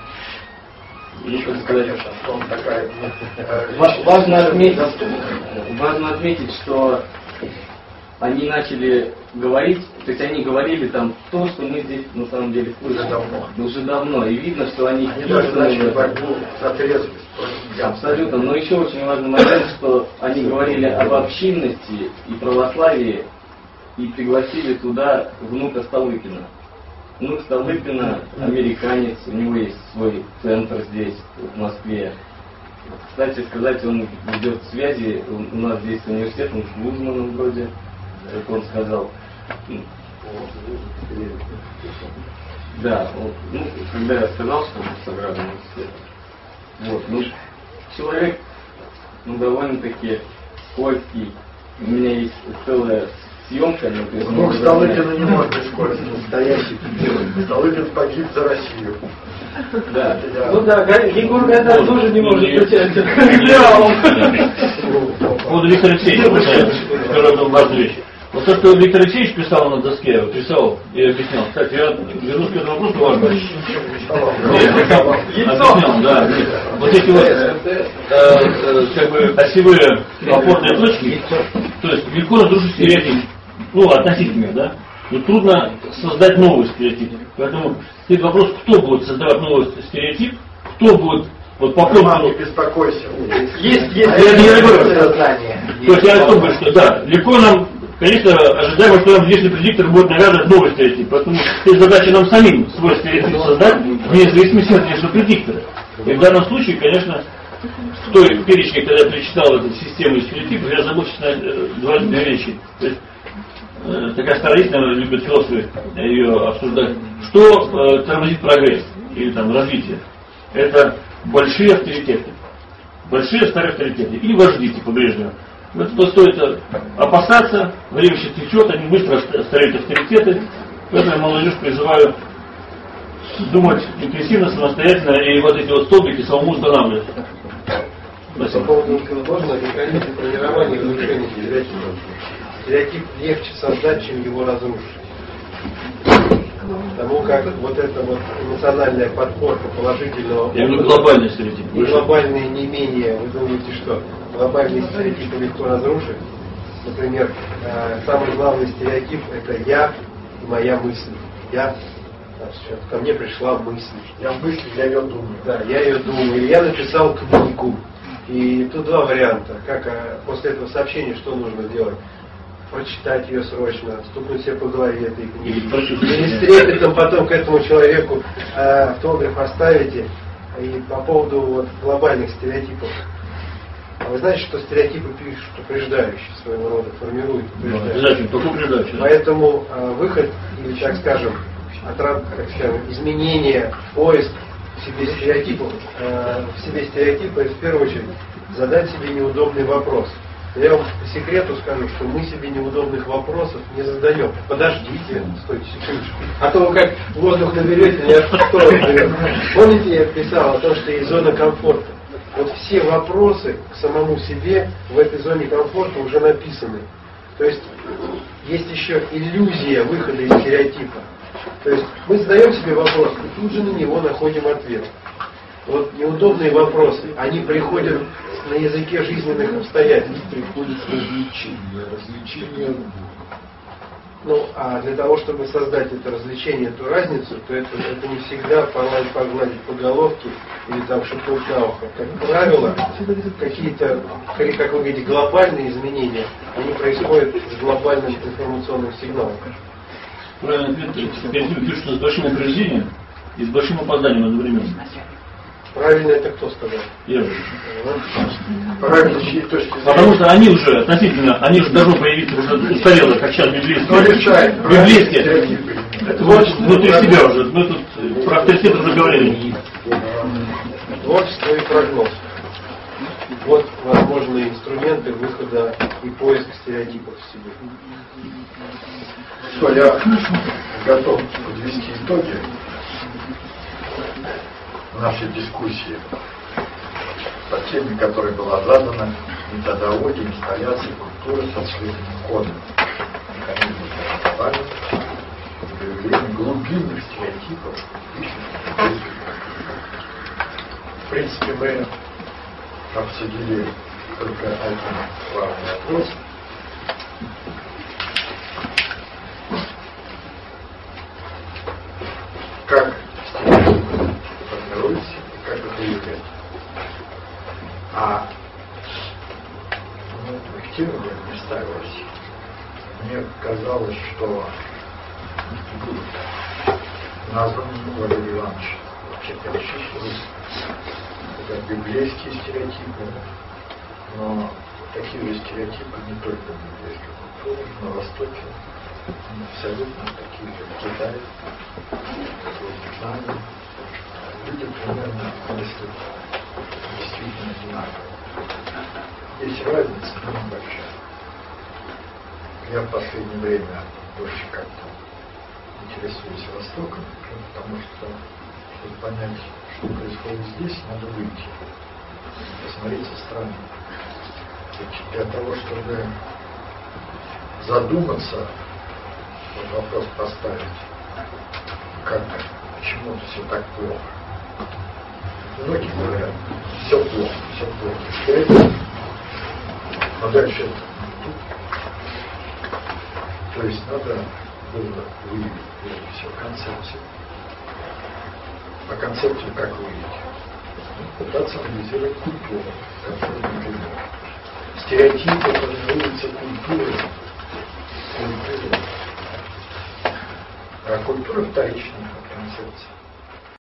важно отметить, что они начали говорить, то есть они говорили там то, что мы здесь на самом деле слышим уже давно, и видно, что они даже начали борьбу за трезвость. Абсолютно, но еще очень важный момент, что они говорили об общинности и православии и пригласили туда внука Столыпина. Внук Столыпина американец, у него есть свой центр здесь, в Москве. Кстати сказать, он ведет связи, у нас здесь университет, он с Гузманом вроде, как он сказал. Да, вот, ну, когда я сказал, что он с аграрным университетом. Вот, ну, человек, ну, довольно-таки скользкий. У меня есть целая съемка. Ну, Столыпина не может быть скользким. Настоящий. Столыпин погиб за Россию. Да. Ну да, Егор Гайдар тоже не может потерять. Вот Виктор Алексеевич, скажу одну важную вещь. Вот то, что Виктор Алексеевич писал на доске, писал и объяснял. Кстати, я вернусь к этому вопросу важно. Объяснял, да. Вот эти вот как бы осевые опорные точки, то есть легко разрушить стереотип, ну, относительно, да, но трудно создать новый стереотип. Поэтому стоит вопрос, кто будет создавать новый стереотип, кто будет вот попробовать. Не беспокойся. Есть. Я не говорю. То есть я о том говорю, что да, легко нам. Конечно, ожидаемо, что нам внешний предиктор будет навязывать новый стереотип. Поэтому есть задача нам самим свой стереотип создать, вне зависимости от внешнего предиктора. И в данном случае, конечно, в той перечне, когда я перечитал эту систему стереотипов, я забыл читать две вещи. То есть, такая старая истина, любят философы ее обсуждать. Что тормозит прогресс или там развитие? Это большие авторитеты. Большие старые авторитеты. И вожди типа Брежнева. Это стоит опасаться, время сейчас течет, они быстро стареют авторитеты. Поэтому я молодежь призываю думать интенсивно, самостоятельно и вот эти вот столбики самому устанавливать. По поводу можно механизм формирования и улучшения стереотипа. Стереотип легче создать, чем его разрушить. Потому как вот эта вот эмоциональная подпорка положительного... Я говорю, глобальный стереотип. И глобальные не менее, вы думаете, что глобальные стереотипы легко разрушить? Например, самый главный стереотип – это я и моя мысль. Ко мне пришла мысль. Я мыслю, я ее думаю. Да, я ее думаю. Или я написал книгу. И тут два варианта. Как после этого сообщения что нужно делать? Прочитать ее срочно, стукнуть себе по голове этой книги. Или с трепетом потом к этому человеку автограф оставите. И по поводу вот глобальных стереотипов. А вы знаете, что стереотипы пишут упреждающие своего рода, формируют упреждающие. Поэтому выход, или так скажем, изменение, поиск в себе стереотипов, это в первую очередь задать себе неудобный вопрос. Я вам по секрету скажу, что мы себе неудобных вопросов не задаем. Подождите, стойте секундочку. А то вы как воздух наберете, не отстроите. Помните, я писал о том, что есть зона комфорта. Вот все вопросы к самому себе в этой зоне комфорта уже написаны. То есть есть еще иллюзия выхода из стереотипа. То есть мы задаем себе вопрос, и тут же на него находим ответ. Вот неудобные вопросы, они приходят на языке жизненных обстоятельств. Приходит развлечение. Ну, а для того, чтобы создать это развлечение, эту разницу, то это не всегда погладить по головке или там шепнуть на ухо. Как правило, какие-то, как вы говорите, глобальные изменения, они происходят с глобальным информационным сигналом. Правильно, пишется с большим упреждением и с большим опозданием одновременно. Правильно это кто сказал? Я же. Правильно, с чьей точки зрения? Потому что они уже относительно, они же должны появиться уже устарелые, как сейчас библейские. Библейские. Это вот внутри себя уже. Мы тут про авторитет уже говорили. Творчество и прогноз. Вот возможные инструменты выхода и поиска стереотипов в себе. Что, я готов подвести итоги нашей дискуссии по теме, которая была задана: методология инсталляции культуры со следственным кодом, выявление глубинных стереотипов. В принципе, мы обсудили только один важный вопрос. Как стереотипы формируются и как это выявлять. А активно представилось, мне казалось, что назван Валерий Иванович вообще перечислил это библейские стереотипы, но такие же стереотипы не только в библейской культуре, на Востоке, абсолютно такие же в Китае, в Вьетнаме. Люди примерно мыслят действительно одинаково. Есть разница, но небольшая. Я в последнее время больше как-то интересуюсь Востоком, потому что, чтобы понять, что происходит здесь, надо выйти, посмотреть со стороны. Для того, чтобы задуматься, вот вопрос поставить, почему все так плохо. Многие говорят, все плохо, все плохо. А дальше это тут. То есть надо было выявить прежде всего концепцию. А концепцию как выявить? Пытаться анализировать культуру, которую мы видим. Стереотипы формируются культурой. А культура вторичная от концепции.